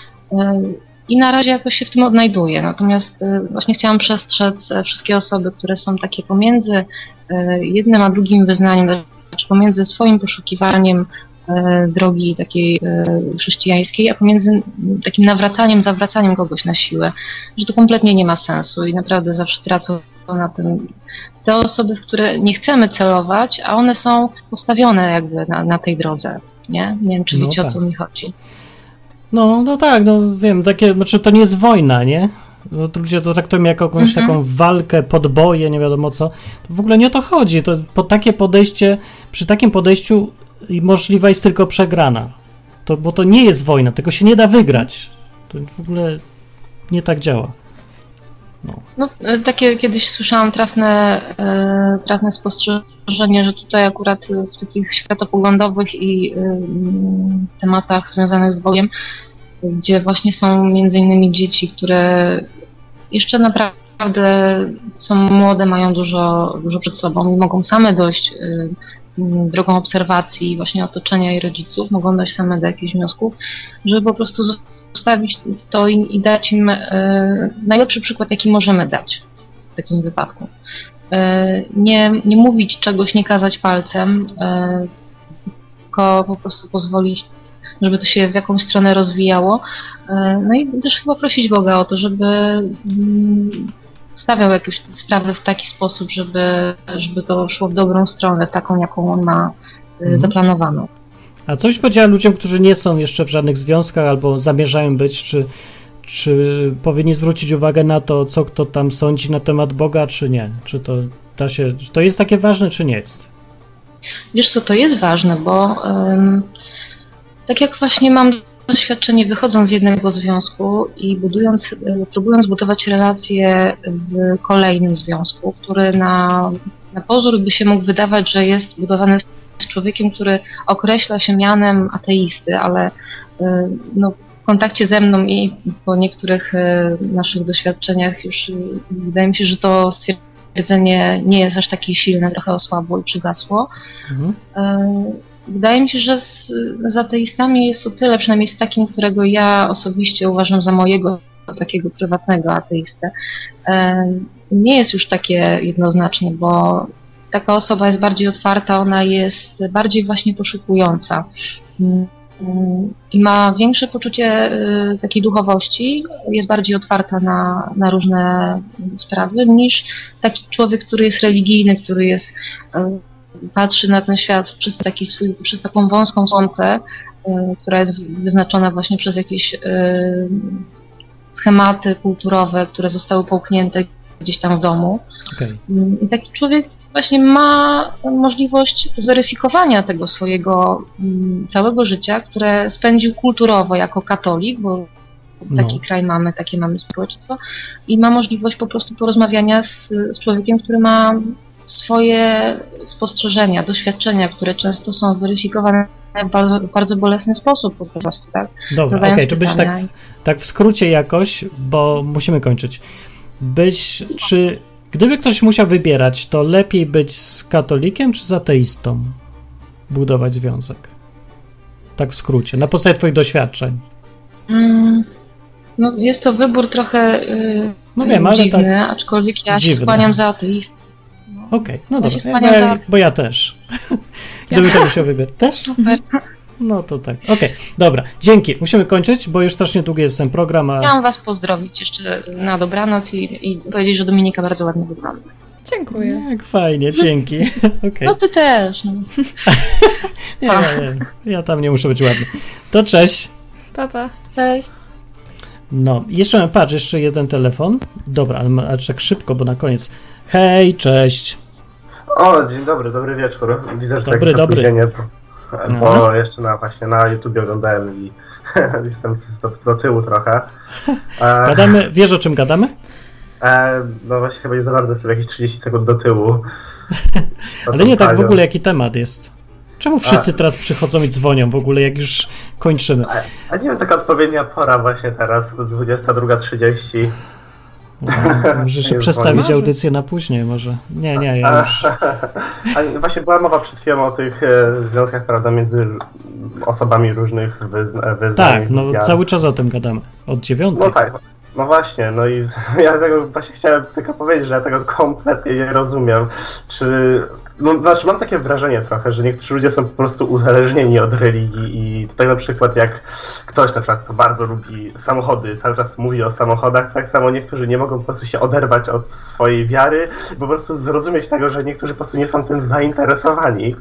I na razie jakoś się w tym odnajduje. Natomiast właśnie chciałam przestrzec wszystkie osoby, które są takie pomiędzy jednym a drugim wyznaniem, znaczy pomiędzy swoim poszukiwaniem drogi takiej chrześcijańskiej, a pomiędzy takim zawracaniem kogoś na siłę, że to kompletnie nie ma sensu i naprawdę zawsze tracą na tym te osoby, w które nie chcemy celować, a one są postawione jakby na tej drodze, nie? Nie wiem, czy wiecie, o co mi chodzi. No tak, wiem, znaczy to nie jest wojna, nie? No, ludzie to traktują jako jakąś taką walkę, podboje, nie wiadomo co. To w ogóle nie o to chodzi. Przy takim podejściu możliwa jest tylko przegrana. Bo to nie jest wojna, tego się nie da wygrać. To w ogóle nie tak działa. No, takie kiedyś słyszałam trafne spostrzeżenie, że tutaj akurat w takich światopoglądowych i tematach związanych z Bogiem, gdzie właśnie są między innymi dzieci, które jeszcze naprawdę są młode, mają dużo przed sobą i mogą same dojść drogą obserwacji właśnie otoczenia i rodziców, mogą dojść same do jakichś wniosków, żeby po prostu zostawić to i dać im najlepszy przykład, jaki możemy dać w takim wypadku. Nie mówić czegoś, nie kazać palcem, tylko po prostu pozwolić, żeby to się w jakąś stronę rozwijało. No i też chyba prosić Boga o to, żeby stawiał jakieś sprawy w taki sposób, żeby to szło w dobrą stronę, w taką, jaką on ma zaplanowaną. A co byś powiedziała ludziom, którzy nie są jeszcze w żadnych związkach albo zamierzają być, czy powinni zwrócić uwagę na to, co kto tam sądzi na temat Boga, czy nie? Czy to jest takie ważne, czy nie jest? Wiesz co, to jest ważne, bo tak jak właśnie mam doświadczenie wychodząc z jednego związku i próbując budować relacje w kolejnym związku, który na pozór by się mógł wydawać, że jest budowany z człowiekiem, który określa się mianem ateisty, ale w kontakcie ze mną i po niektórych naszych doświadczeniach już wydaje mi się, że to stwierdzenie nie jest aż takie silne, trochę osłabło i przygasło. Wydaje mi się, że z ateistami jest o tyle, przynajmniej z takim, którego ja osobiście uważam za mojego takiego prywatnego ateistę, nie jest już takie jednoznacznie, bo taka osoba jest bardziej otwarta, ona jest bardziej właśnie poszukująca i ma większe poczucie takiej duchowości, jest bardziej otwarta na różne sprawy niż taki człowiek, który jest religijny, który jest patrzy na ten świat przez taką wąską słomkę, która jest wyznaczona właśnie przez jakieś schematy kulturowe, które zostały połknięte gdzieś tam w domu. Okay. I taki człowiek właśnie ma możliwość zweryfikowania tego swojego całego życia, które spędził kulturowo jako katolik, bo taki kraj mamy, takie mamy społeczeństwo, i ma możliwość po prostu porozmawiania z człowiekiem, który ma swoje spostrzeżenia, doświadczenia, które często są weryfikowane w bardzo, bardzo bolesny sposób po prostu, tak? Dobra, okej, to byś tak w skrócie jakoś, bo musimy kończyć. Gdyby ktoś musiał wybierać, to lepiej być z katolikiem czy z ateistą? Budować związek? Tak w skrócie, na podstawie twoich doświadczeń. No jest to wybór trochę wiem, ale dziwny, aczkolwiek ja się skłaniam za ateistą. Okej, no dobra, bo ja też. Gdyby to musiał wybrać. Też? Super. No to tak. Okej, dobra, dzięki. Musimy kończyć, bo już strasznie długi jest ten program. Chciałam was pozdrowić jeszcze na dobranoc i powiedzieć, że Dominika bardzo ładnie wygląda. Dziękuję. Jak fajnie, dzięki. Okay. No ty też. No. Nie, ja tam nie muszę być ładny. To cześć. Pa. Cześć. No, jeszcze jeden telefon. Dobra, ale tak szybko, bo na koniec. Hej, cześć. O, dzień dobry, dobry wieczór. Widzę, że dobry. Bo jeszcze właśnie na YouTubie oglądałem i jestem do tyłu trochę. Gadamy, wiesz o czym gadamy? No właśnie chyba nie za bardzo, jestem jakieś 30 sekund do tyłu. Ale nie tak w ogóle, jaki temat jest. Czemu wszyscy teraz przychodzą i dzwonią w ogóle, jak już kończymy? A nie wiem, taka odpowiednia pora właśnie teraz, 22:30. Możesz się przestawić audycję na później może. Nie, ja już... A właśnie była mowa przed chwilą o tych związkach, prawda, między osobami różnych wyznań. Tak, no cały czas o tym gadamy. Od 9. No tak, no właśnie, no i ja tego właśnie chciałem tylko powiedzieć, że ja tego kompletnie nie rozumiem. Znaczy mam takie wrażenie trochę, że niektórzy ludzie są po prostu uzależnieni od religii i tutaj na przykład jak ktoś na przykład bardzo lubi samochody, cały czas mówi o samochodach, tak samo niektórzy nie mogą po prostu się oderwać od swojej wiary i po prostu zrozumieć tego, że niektórzy po prostu nie są tym zainteresowani.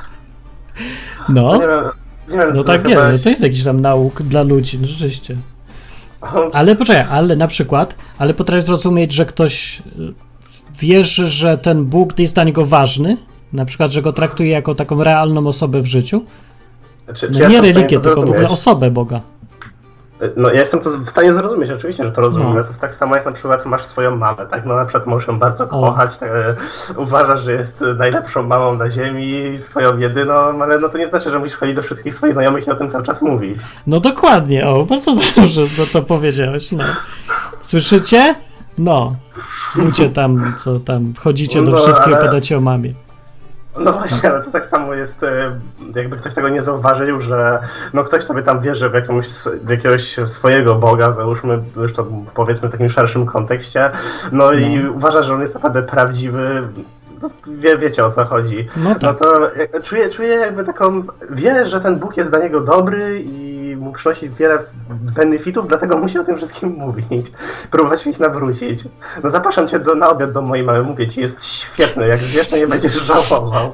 No, nie wiem, no tak jest, to jest jakiś tam nauk dla ludzi, no rzeczywiście. Ale poczekaj, na przykład, potrafisz zrozumieć, że ktoś wierzy, że ten Bóg jest dla niego ważny, na przykład, że go traktuje jako taką realną osobę w życiu? No nie religię, tylko w ogóle osobę Boga. No ja jestem to w stanie zrozumieć, oczywiście, że to rozumiem. No. To jest tak samo jak na przykład masz swoją mamę, tak? No na przykład możesz ją bardzo kochać, tak, uważasz, że jest najlepszą mamą na ziemi, twoją jedyną, ale no to nie znaczy, że musisz chodzić do wszystkich swoich znajomych i o tym cały czas mówić. No dokładnie, bardzo dobrze to powiedziałeś, no. Słyszycie? No. Ludzie tam, co tam chodzicie do wszystkiego, podacie o mamie. No właśnie, ale to tak samo jest, jakby ktoś tego nie zauważył, że no ktoś sobie tam wierzy w jakiegoś swojego Boga, załóżmy, już to powiedzmy w takim szerszym kontekście, no i uważa, że on jest naprawdę prawdziwy, no, wiecie o co chodzi. No, tak. No to czuję jakby taką, wie, że ten Bóg jest dla niego dobry i mu przynosi wiele benefitów, dlatego musi o tym wszystkim mówić, próbować ich nawrócić. No zapraszam cię na obiad do mojej mamy, mówię ci, jest świetny, jak jeszcze nie będziesz żałował.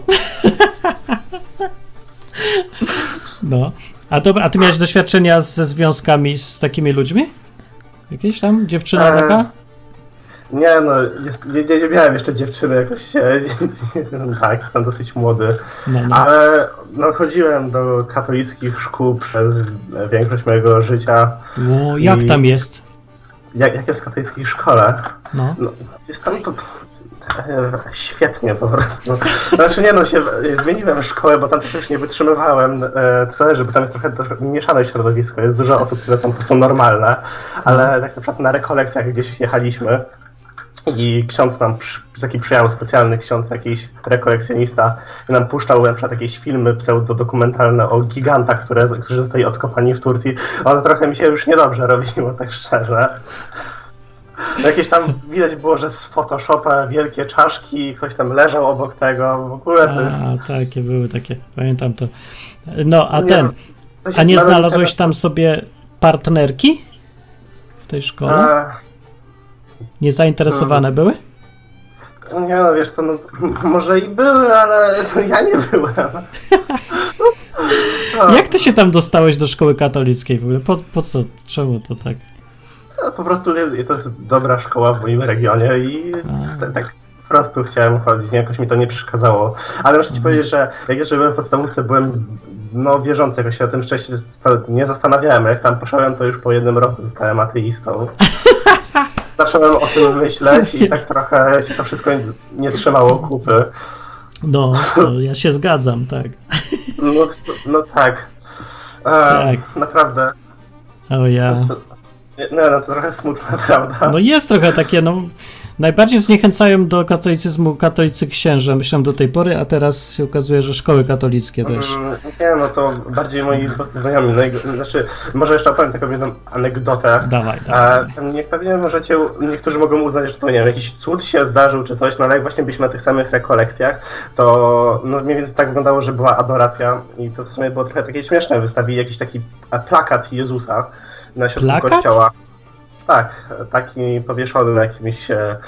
No, a ty miałeś doświadczenia ze związkami z takimi ludźmi? Jakieś tam dziewczyna taka? Nie, no, nie miałem jeszcze dziewczyny jakoś, tak, jestem dosyć młody, ale no, chodziłem do katolickich szkół przez większość mojego życia. No, jak tam jest? Jak jest w katolickiej szkole? No jest tam to świetnie po prostu. Znaczy nie, zmieniłem szkołę, bo tam też nie wytrzymywałem, bo tam jest trochę mieszane środowisko, jest dużo osób, które są po prostu normalne, ale tak na przykład na rekolekcjach gdzieś jechaliśmy, i ksiądz nam, taki przyjechał specjalny ksiądz, jakiś rekolekcjonista, i nam puszczał na przykład jakieś filmy pseudodokumentalne o gigantach, którzy zostali odkopani w Turcji. Ale trochę mi się już niedobrze robiło, tak szczerze. Jakieś tam widać było, że z Photoshopa wielkie czaszki, ktoś tam leżał obok tego, w ogóle to jest... takie były, pamiętam to. No, a nie znalazłeś tam sobie partnerki w tej szkole? Niezainteresowane były? Nie, no wiesz co, może i były, ale ja nie byłem. Jak ty się tam dostałeś do szkoły katolickiej w ogóle? Po co? Czemu to tak? No, po prostu to jest dobra szkoła w moim regionie i tak po prostu chciałem chodzić, jakoś mi to nie przeszkadzało. Ale muszę ci powiedzieć, że jak jeszcze byłem w podstawówce, byłem wierzący, jakoś się o tym wcześniej nie zastanawiałem. Jak tam poszedłem, to już po 1 roku zostałem ateistą. Zacząłem o tym myśleć i tak trochę się to wszystko nie trzymało kupy. No, to ja się zgadzam, tak. No tak. Tak. Naprawdę. O ja. No to trochę smutne, prawda? No jest trochę takie, Najbardziej zniechęcają do katolicyzmu katolicy księża, myślałem do tej pory, a teraz się okazuje, że szkoły katolickie też. Nie, no to bardziej moi znajomi. Znaczy, może jeszcze opowiem taką jedną anegdotę. Dawaj. Niektórzy mogą uznać, że to, nie wiem, jakiś cud się zdarzył czy coś, no ale jak właśnie byliśmy na tych samych rekolekcjach, to no mniej więcej tak wyglądało, że była adoracja i to w sumie było trochę takie śmieszne. Wystawili jakiś taki plakat Jezusa na środku kościoła. Tak, taki powieszony na jakimś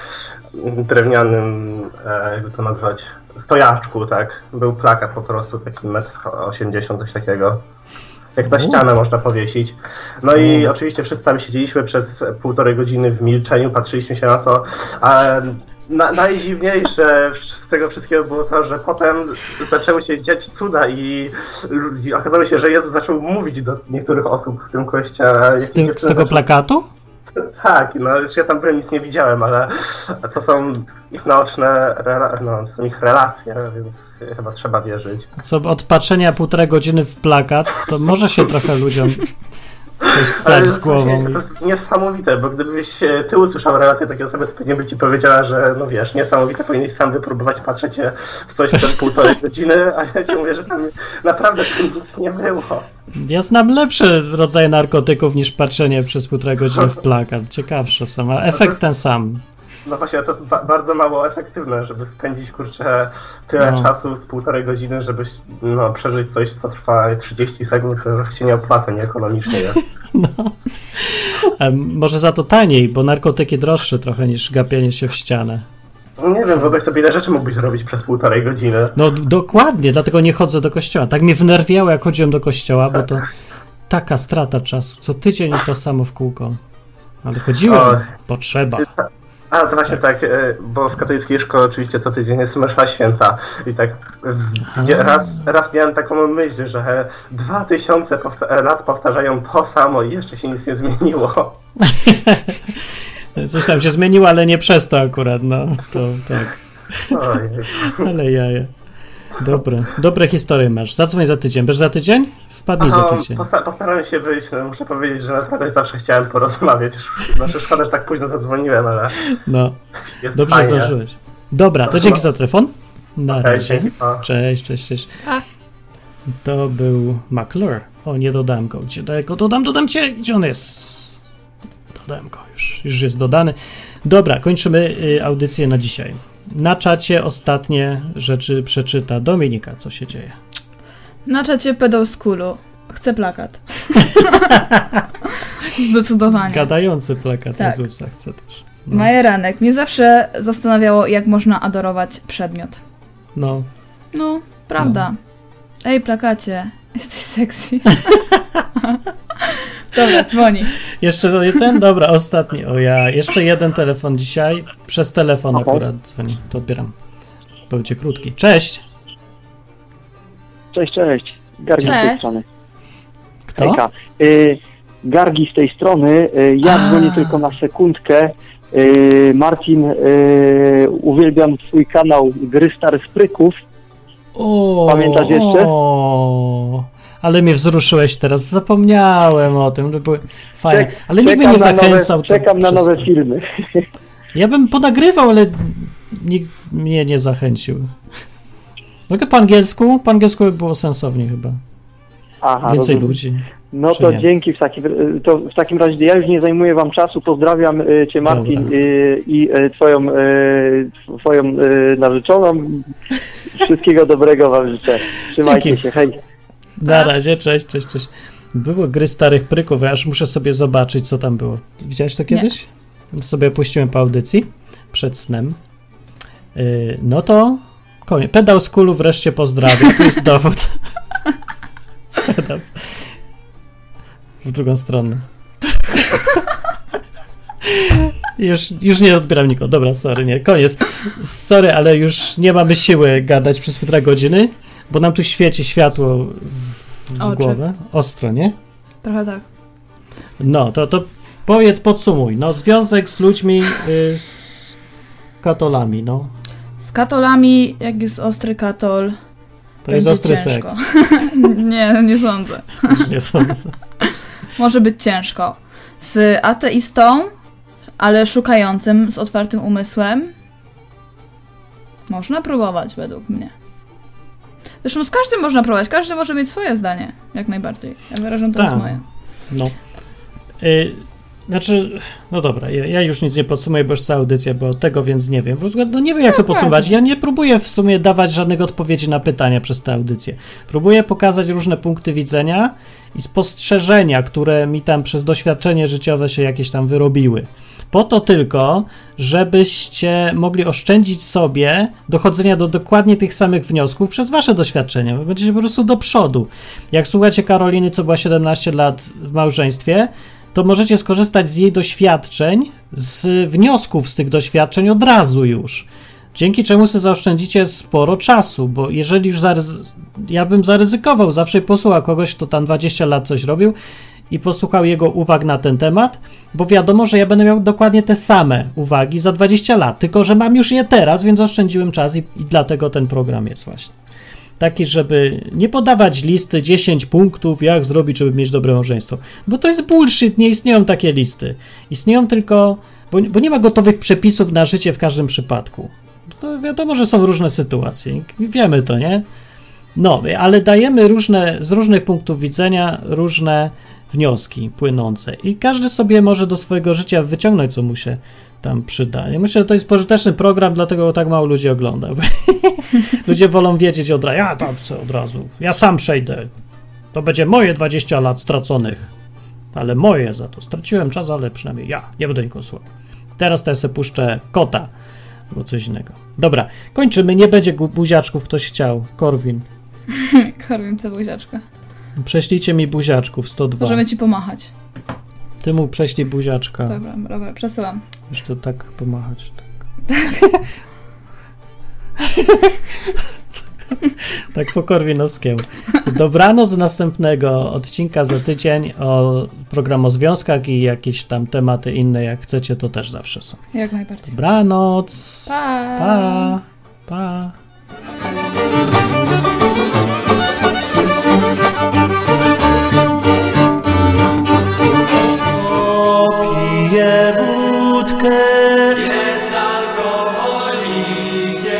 drewnianym, jakby to nazwać, stojaczku, tak. Był plakat po prostu, taki 1,80 m, coś takiego. Jak na ścianę można powiesić. No i oczywiście wszyscy tam siedzieliśmy przez 1,5 godziny w milczeniu, patrzyliśmy się na to, a najdziwniejsze z tego wszystkiego było to, że potem zaczęły się dziać cuda i okazało się, że Jezus zaczął mówić do niektórych osób w tym kościele. Z tego plakatu? Tak, no już ja tam byłem, nic nie widziałem, ale to są ich naoczne, są ich relacje, więc chyba trzeba wierzyć. Co od patrzenia 1,5 godziny w plakat, to może się trochę ludziom coś stać z głową. To jest niesamowite, bo gdybyś ty usłyszał relację takiej osoby, to pewnie by ci powiedziała, że no wiesz, niesamowite, powinieneś sam wypróbować patrzeć w coś przez 1,5 godziny, a ja ci mówię, że tam naprawdę nic nie było. Ja znam lepsze rodzaje narkotyków niż patrzenie przez 1,5 godziny w plakat. Ciekawsze są, a efekt ten sam. No właśnie, to jest bardzo mało efektywne, żeby spędzić, tyle czasu z 1,5 godziny, żeby przeżyć coś, co trwa 30 sekund, to się nie opłaca, nieekonomicznie jest. No. Może za to taniej, bo narkotyki droższe trochę niż gapienie się w ścianę. Nie wiem, wyobraź sobie, ile rzeczy mógłbyś robić przez 1,5 godziny. No dokładnie, dlatego nie chodzę do kościoła. Tak mnie wnerwiało, jak chodziłem do kościoła, bo to taka strata czasu. Co tydzień to samo w kółko. Ale chodziłem, bo trzeba. A to właśnie tak, bo w katolickiej szkole oczywiście co tydzień jest msza święta i tak raz miałem taką myśl, że 2000 lat powtarzają to samo i jeszcze się nic nie zmieniło. Coś tam się zmieniło, ale nie przez to akurat, no to tak. Ale jaja. Dobre historie masz. Zadzwoń za tydzień. Będziesz za tydzień? Wpadnij za tydzień. Postaram się wyjść. Muszę powiedzieć, że naprawdę zawsze chciałem porozmawiać. Znaczy szkoda, że tak późno zadzwoniłem, ale... No, dobrze fajnie. Zdążyłeś. Dobra, to dzięki za telefon. Na razie. Cześć. To był McClure. O, nie dodałem go. Dodam cię. Gdzie on jest? Dodałem go już jest dodany. Dobra, kończymy audycję na dzisiaj. Na czacie ostatnie rzeczy przeczyta Dominika. Co się dzieje? Na czacie pedał z kulu. Chcę plakat. Zdecydowanie. Gadający plakat Jezusa chcę też. No. Majeranek. Mnie zawsze zastanawiało, jak można adorować przedmiot. No, prawda. No. Ej, plakacie. Jesteś sexy. Dobra, dzwoni. Jeszcze ten? Dobra, ostatni. Jeszcze jeden telefon dzisiaj. Przez telefon akurat dzwoni. To odbieram. Będzie krótki. Cześć. Cześć. Gargi z tej strony. Kto? Gargi z tej strony. Ja dzwonię tylko na sekundkę. Marcin, uwielbiam twój kanał Gry Starych Pryków. Pamiętasz jeszcze? Ale mnie wzruszyłeś teraz. Zapomniałem o tym. To były fajne. Ale nikt mnie nie zachęcał. Czekam na nowe filmy. Ja bym ponagrywał, ale nikt mnie nie zachęcił. Mogę po angielsku? Po angielsku by było sensownie chyba. Aha, więcej ludzi. No to nie? Dzięki. W takim razie ja już nie zajmuję wam czasu. Pozdrawiam cię, Marcin, i twoją narzeczoną. Wszystkiego dobrego wam życzę. Trzymajcie się. Hej. Na razie, cześć. Były Gry Starych Pryków, ja aż muszę sobie zobaczyć, co tam było. Widziałeś to kiedyś? Nie. Sobie puściłem po audycji przed snem. No to koniec. Pedał z kulu wreszcie pozdrawia. Tu jest dowód. W drugą stronę. Już nie odbieram nikogo. Dobra, sorry, nie, koniec. Sorry, ale już nie mamy siły gadać przez 1,5 godziny, bo nam tu świeci światło w głowę. Ostro, nie? Trochę tak. No, to powiedz, podsumuj. No, związek z ludźmi, z katolami, no. Z katolami, jak jest ostry katol, to jest ostry ciężko. Seks. Nie sądzę. Nie sądzę. Może być ciężko. Z ateistą ale szukającym, z otwartym umysłem można próbować, według mnie. Zresztą z każdym można próbować, każdy może mieć swoje zdanie, jak najbardziej. Ja wyrażam teraz moje. No. No dobra, ja już nic nie podsumuję, bo już cała audycja była od tego, więc nie wiem. No nie wiem, jak to podsumować. Ja nie próbuję w sumie dawać żadnych odpowiedzi na pytania przez tę audycję. Próbuję pokazać różne punkty widzenia i spostrzeżenia, które mi tam przez doświadczenie życiowe się jakieś tam wyrobiły. Po to tylko, żebyście mogli oszczędzić sobie dochodzenia do dokładnie tych samych wniosków przez wasze doświadczenia. Będziecie po prostu do przodu. Jak słuchacie Karoliny, co była 17 lat w małżeństwie, to możecie skorzystać z jej doświadczeń, z wniosków z tych doświadczeń od razu już. Dzięki czemu sobie zaoszczędzicie sporo czasu, bo jeżeli już ja bym zaryzykował, zawsze posłuchał kogoś, kto tam 20 lat coś robił i posłuchał jego uwag na ten temat, bo wiadomo, że ja będę miał dokładnie te same uwagi za 20 lat, tylko że mam już je teraz, więc oszczędziłem czas i dlatego ten program jest właśnie. Taki, żeby nie podawać listy 10 punktów, jak zrobić, żeby mieć dobre małżeństwo. Bo to jest bullshit, nie istnieją takie listy. Istnieją tylko, bo nie ma gotowych przepisów na życie w każdym przypadku. To wiadomo, że są różne sytuacje. Wiemy to, nie? No, ale dajemy z różnych punktów widzenia różne wnioski płynące. I każdy sobie może do swojego życia wyciągnąć, co mu się tam przyda. Ja myślę, że to jest pożyteczny program, dlatego tak mało ludzi ogląda. Ludzie wolą wiedzieć od razu. Ja sam przejdę. To będzie moje 20 lat straconych. Ale moje za to. Straciłem czas, ale przynajmniej ja nie będę nikogo słuchał. Teraz to ja sobie puszczę kota. Albo coś innego. Dobra, kończymy. Nie będzie buziaczków, ktoś chciał. Korwin. Korwin, co buziaczka? Prześlijcie mi buziaczków 102. Możemy ci pomachać. Ty mu prześlij buziaczka. Dobra, przesyłam. Już to tak pomachać. Tak. Tak po korwinowskiemu. Dobranoc, z następnego odcinka za tydzień o program o związkach i jakieś tam tematy inne, jak chcecie, to też zawsze są. Jak najbardziej. Dobranoc. Pa. Pa. Pa. Piję wódkę, jest alkoholikiem.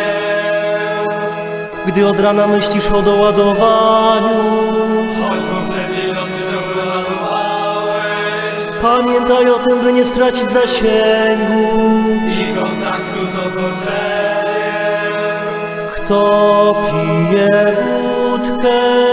Gdy od rana myślisz o doładowaniu, choć poprzedniej nocy ciągle ładowałeś, pamiętaj o tym, by nie stracić zasięgu i kontaktu z otoczeniem. Kto pije wódkę,